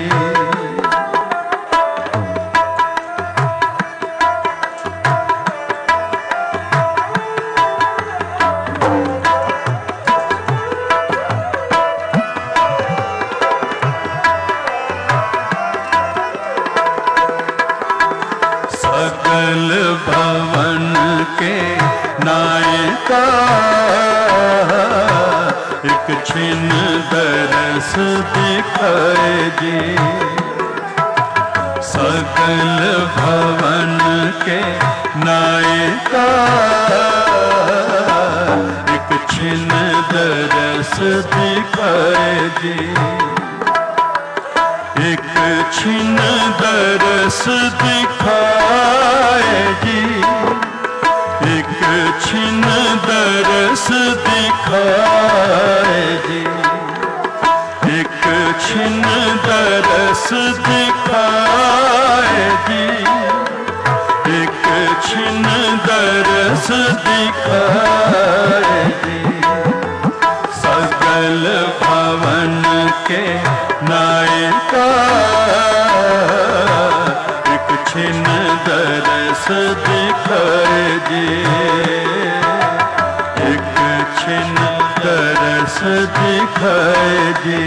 सगल भवन के नायका, एक छिन दरस दिखाए जी। सगल भवन के नायका, एक छिन दरस दिखाए जी। एक छिन दरस दिखाए जी, एक छिन दरस दिखाए जी। एक छिन दरस दिखाए जी, एक छिन दरस दिखाए जी। सगल भवन के नायका, एक छिन दरस दिखाए जी। एक छिन दरस दिखाए जी।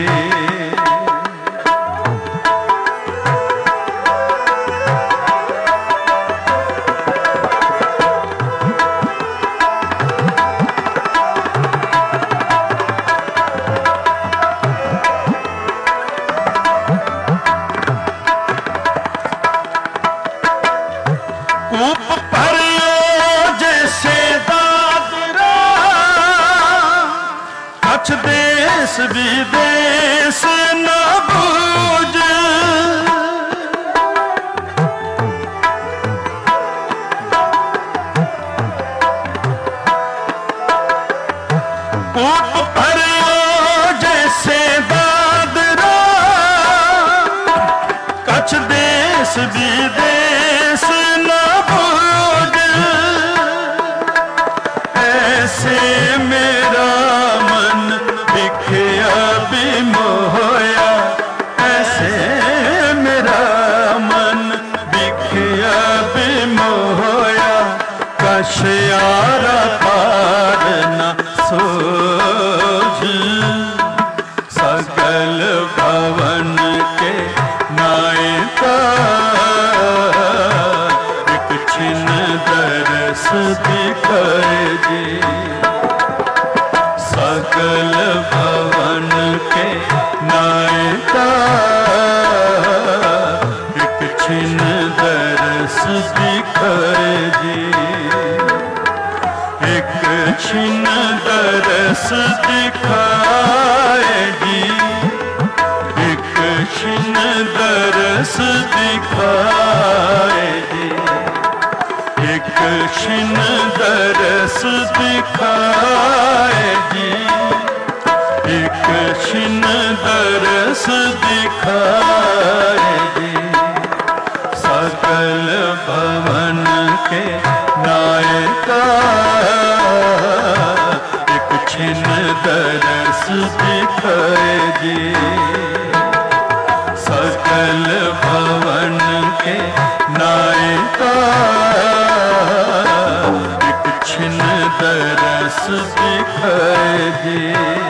कूप भरियो जैसे दादरा, देश विदेश न बूझ, कूप भरियो जैसे दादरा, कछ देश विदेश न बूझ, ऐसे मेरा मन बिखया भी मोया, ऐसे मेरा मन बिखया भी मोया, कश यारा पार न सोझ, सकल भवन के नायका, एक छिन दरस दिखाए जी, सकल भवन के नायका, एक छिन दरस दिखाए जी, एक छिन दरस दिखाए जी, एक छिन दरस दिखाए जी, एक छिन दरस दिखाए जी, एक छिन दरस दिखाए जी, सकल भवन के नायका, एक छिन दरस दिखाए जी, सकल भवन के नायका, एक छिन दरस दिखाए जी।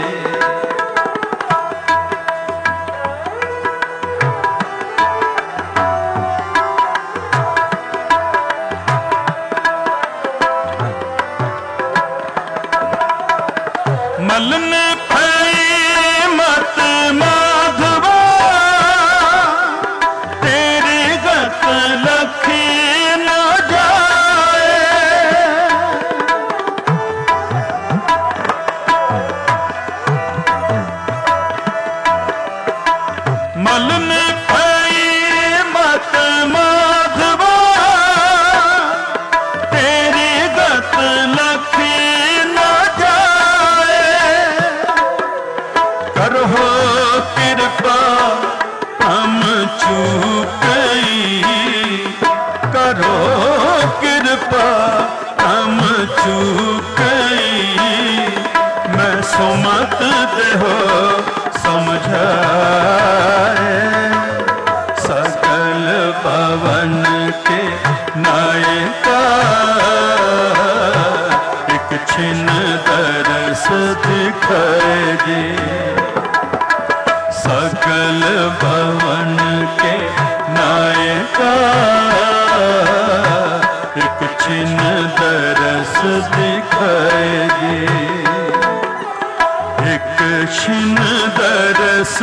मलन फई मत माधवा, तेरी गत लखी न जाए, मलन फई मत माधवा, तेरी गत लखी करो कृपा हम चूक गई, करो कृपा हम चूक गई, मैं सुमत देहो समझाए, सकल भवन के नायका, एक छिन दरस दिखाए जी, सकल भवन के नायका, एक छिन दरस दिखाए जी, एक छिन दरस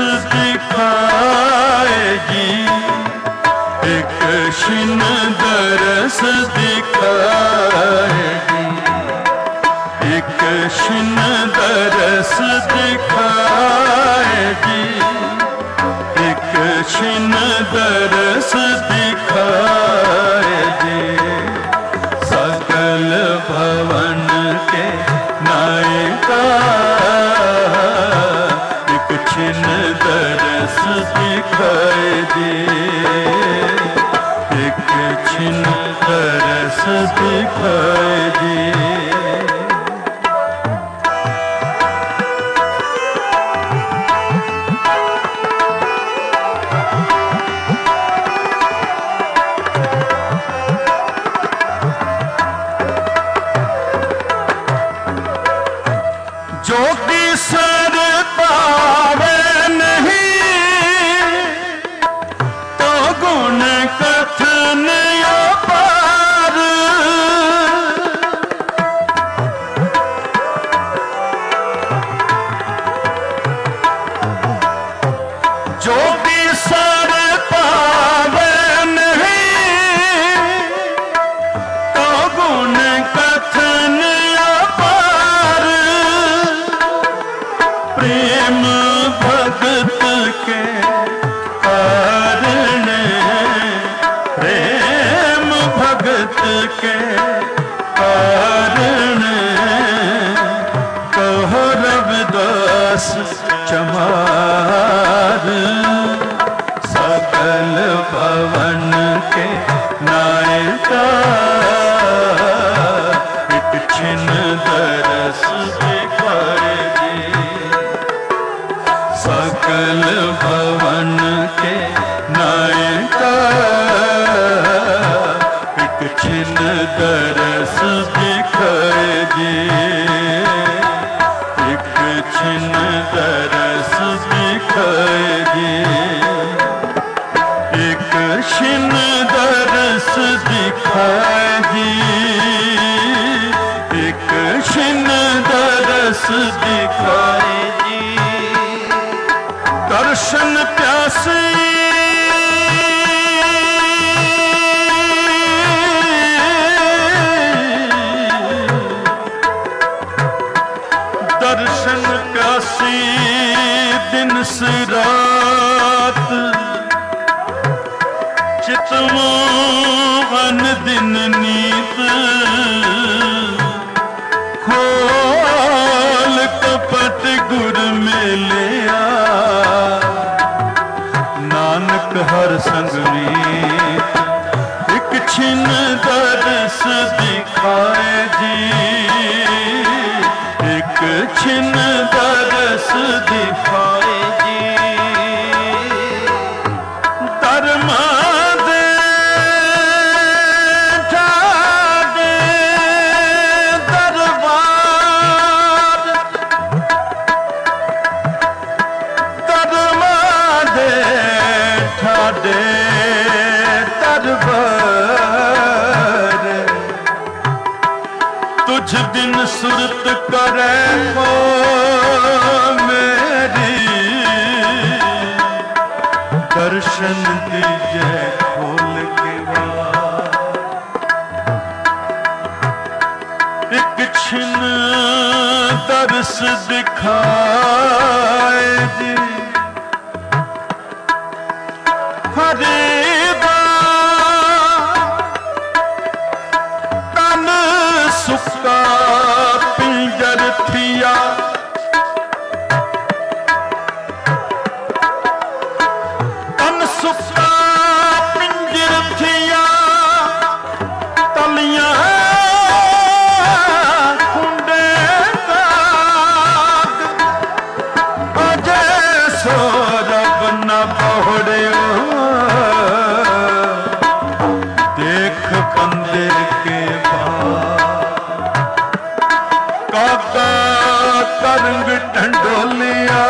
दिखाए जी, एक छिन दरस दिखाए जी, एक छिन दरस दिखाए जी, एक छिन दरस दिखाए जी, सकल भवन के नायका, एक छिन दरस दिखाए जी, एक छिन दरस दिखाए जी। जोगी सर पावे नहीं, तो गुण कथन अपार, के कारण प्रेम भगत के कारण कहो रविदास चमार सकल भवन के नायका एक छिन दरस दिखाए दे सकल भवन के नायका एक छिन दरस दिखाए दे एक छिन दरस दिखाए दे एक छिन दरस दिखाए दे एक छिन दरस दिखाए दे दर्शन प्यासे दर्शन प्यासी दिन से रात चितवन दिन नीत खोल कपट गुर में लिया नानक हर संग मीत एक छिन दरस दिखाए जी एक छिन दरस दिखाए जी धर्मा दे ठाडे दरबार धर्मा दे ठाडे दरबार तुझ बिन सुरत करे को मेरी दर्शन दीजे खोल के वार एक छिन दरस दिखाए जी हरे तन सुका पिंजर थिया तन सुका पिंजर थिया तलियां कुंडे दाग अजय सो रब न बहुड़ियो देख बंदे के काका तरंग ढंडोलिया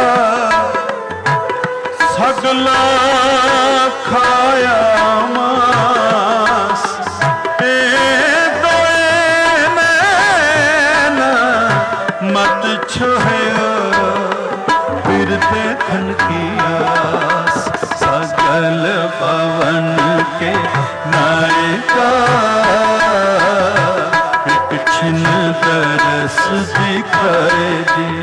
सगला खाया मास ए दोए नैना मत छोयो फिर देखन की आस सगल पवन के नायका एक छिन दरस दिखाए दे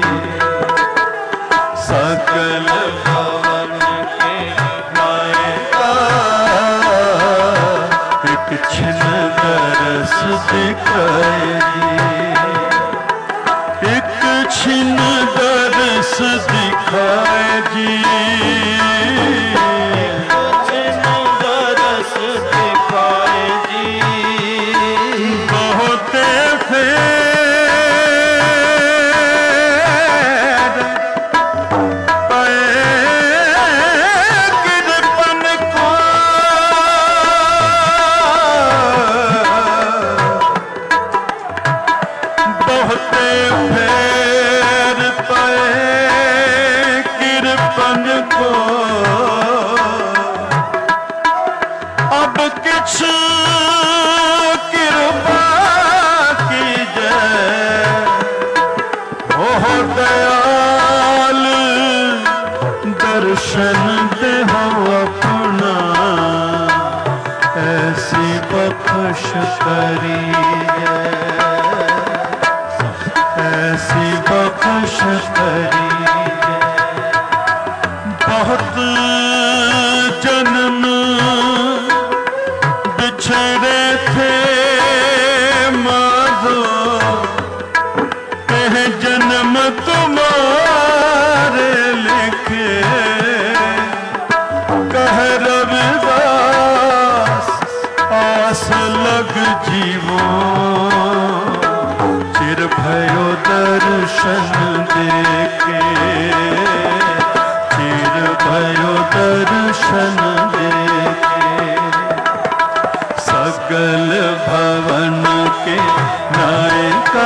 सकल भवन के नायका एक छिन दरस दिखाए दे एक छिन दरस दिखाए जी छिन दरस दिखाए जी बहुत फेर पे कृपन को बहुत फेर पे कृपन को अब किछ कृपा कीजे हो दयाल दर्शन दे हो अपना ऐसी बख्श करिए ऐसी बख्श करिए बहुत जन्म बिछड़े थे माधो, कह जन्म तुम्हारे लिखे, कह रविदास आस लग जीवो, चिर भयो दर्शन देखे, चिर भयो दर्शन देखे। सकल भवन के नायका,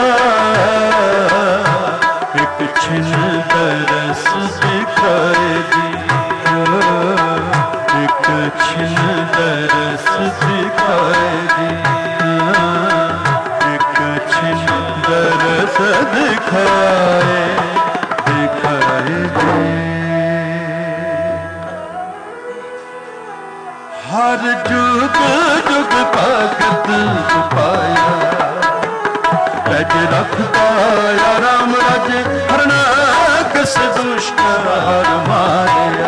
एक छिन दरस दिखाए दियो, एक छिन दरस दिखाए दिया, एक छिन दरस दिखाए दिखाए दे। हर जुग जुग भगत पाया, रज रख पाया राम रज, हरनाकस दुष्ट हर मारिया,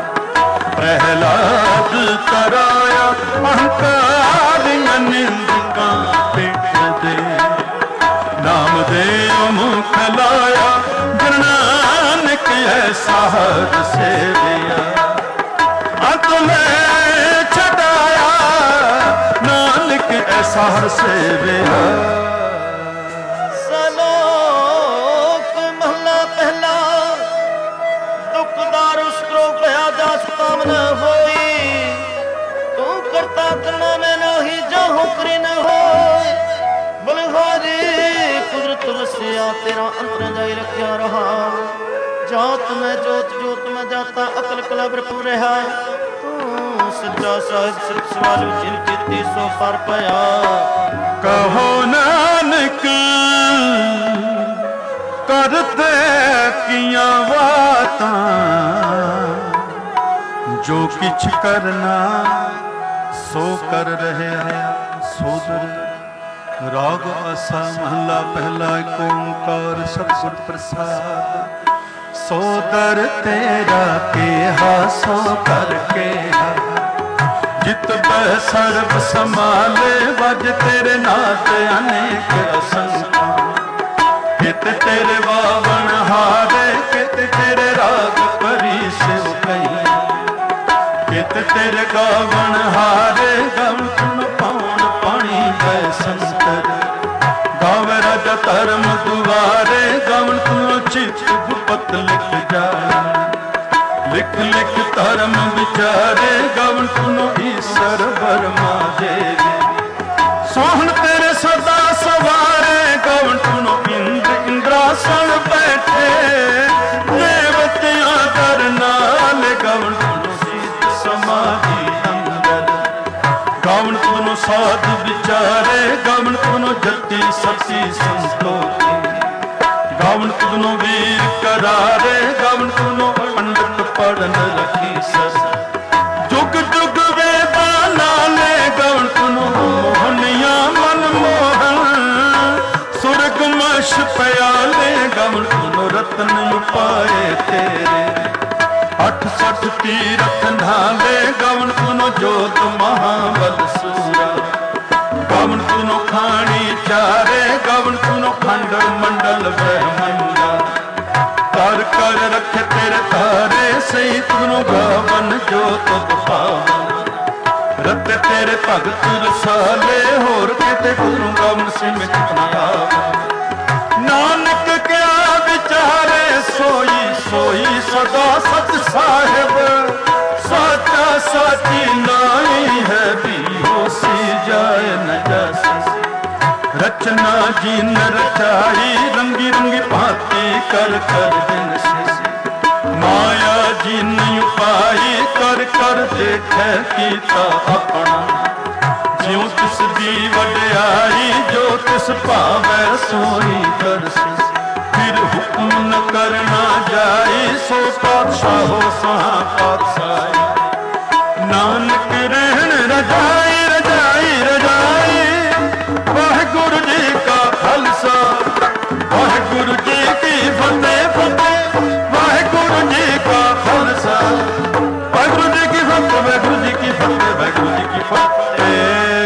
प्रहलाद तराया अहंकार निंदका पेट दे, नामदेव मुख लाया गुरु नानक ऐसा हर सेविया, अतुले छटाया नानक ऐसा हर सेविया। सलोक महला पहला, दुखदार उस्तरो भया दास काम न होई, तू करता करना में नाही जाहू करी न होय, बलहारी कुदरत वसिया तेरा अंतर जाई रखिया रहा, जात में जोत जोत में जाता अकल कला भरपूर रहा, तू सच्चा साहिब सच सवालू जिन कीती सो पर पया। कहो नानक करते किया बातां, जो किछ करना सो कर रहे सोदर। राग आसा महला पहला एक ओंकार सतगुर प्रसाद, सोदर तेरा केहा सो कर केहा, जित बह सर्ब समाले वज तेरे नाथ अनेक असंख्य, कित तेरे बावन हारे कित तेरे राग परी शिव कई, कित तेरे गावन हारे गवन सुन पावन पानी गए संतर, गावे राजा धर्म दुआरे गवन तुम चित गुपत लिख जाए, लिख लिख धर्म विचारे गवन सुनो ईश्वर बर्मा देवी, सोहन तेरे सदा सवारे गवन सुनो इंद्र इंद्रासन बैठे, देवतियां कर नाल गवन सुनो सीत समाधि अंदर, गवन सुनो साधु विचारे गवन सुनो जति सती संतोषी, गवन सुनो वीर करारे गवन सुनो पंडित पढ़न रखी सस, जुग जुग वेदा नाले गवन सुनो मोहनिया मन मोहन, सुरग मश प्याले गवन सुनो रतन उपाए तेरे, अठ सठ तीरथ नाले गवन सुनो जोत महाबल सूरा, गवन सुनो खानी चारे गवन सुनो खंड मंडल ब्रह्मंडा, कर कर रखे तेरे तारे सही तुनो गावन जो तुद पावन, रते तेरे भगत रसाले होर किते गुरु गवन सिमट ना आवे, नानक क्या विचारे सोई सोई सदा सत साहिब, साचा साची नाई है भी होसी जाए न जैसी, रचना जीन रचाई रंगी रंगी भांति कर कर दिन से, माया जीन उपाई कर कर देखे कीता अपना, ज्यों तिस दी वड्याई जो तिस भावै सोई दर्शी, फिर हुक्म न करना जाई सो पातशाहो सहा पातशाही, नानक रहन रजाई रजाई रजाई, वाहिगुरु जी का खालसा वाहिगुरु जी की फतेह फतेह, वाहिगुरु जी का खालसा। ਫਤਿਹ।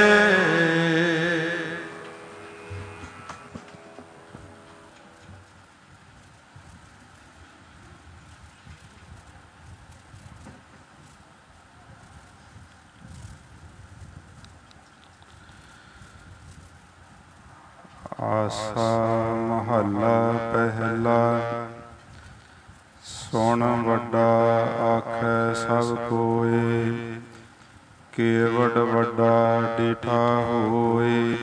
ਆਸਾ ਮਹੱਲਾ ਪਹਿਲਾ। ਸੁਣ ਵੱਡਾ ਆਖੈ ਸਭ ਕੋਇ, ਕੇਵਡ ਵੱਡਾ ਡਿਠਾ ਹੋਇ।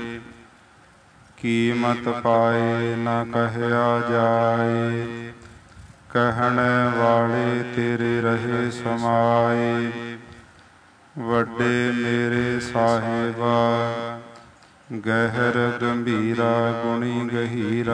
ਕੀਮਤ ਪਾਏ ਨਾ ਕਹਿਆ ਜਾਏ, ਕਹਿਣ ਵਾਲੇ ਤੇਰੇ ਰਹੇ ਸਮਾਏ। ਵੱਡੇ ਮੇਰੇ ਸਾਹਿਬਾ, ਗਹਿਰ ਗੰਭੀਰਾ ਗੁਣੀ ਗਹੀਰਾ।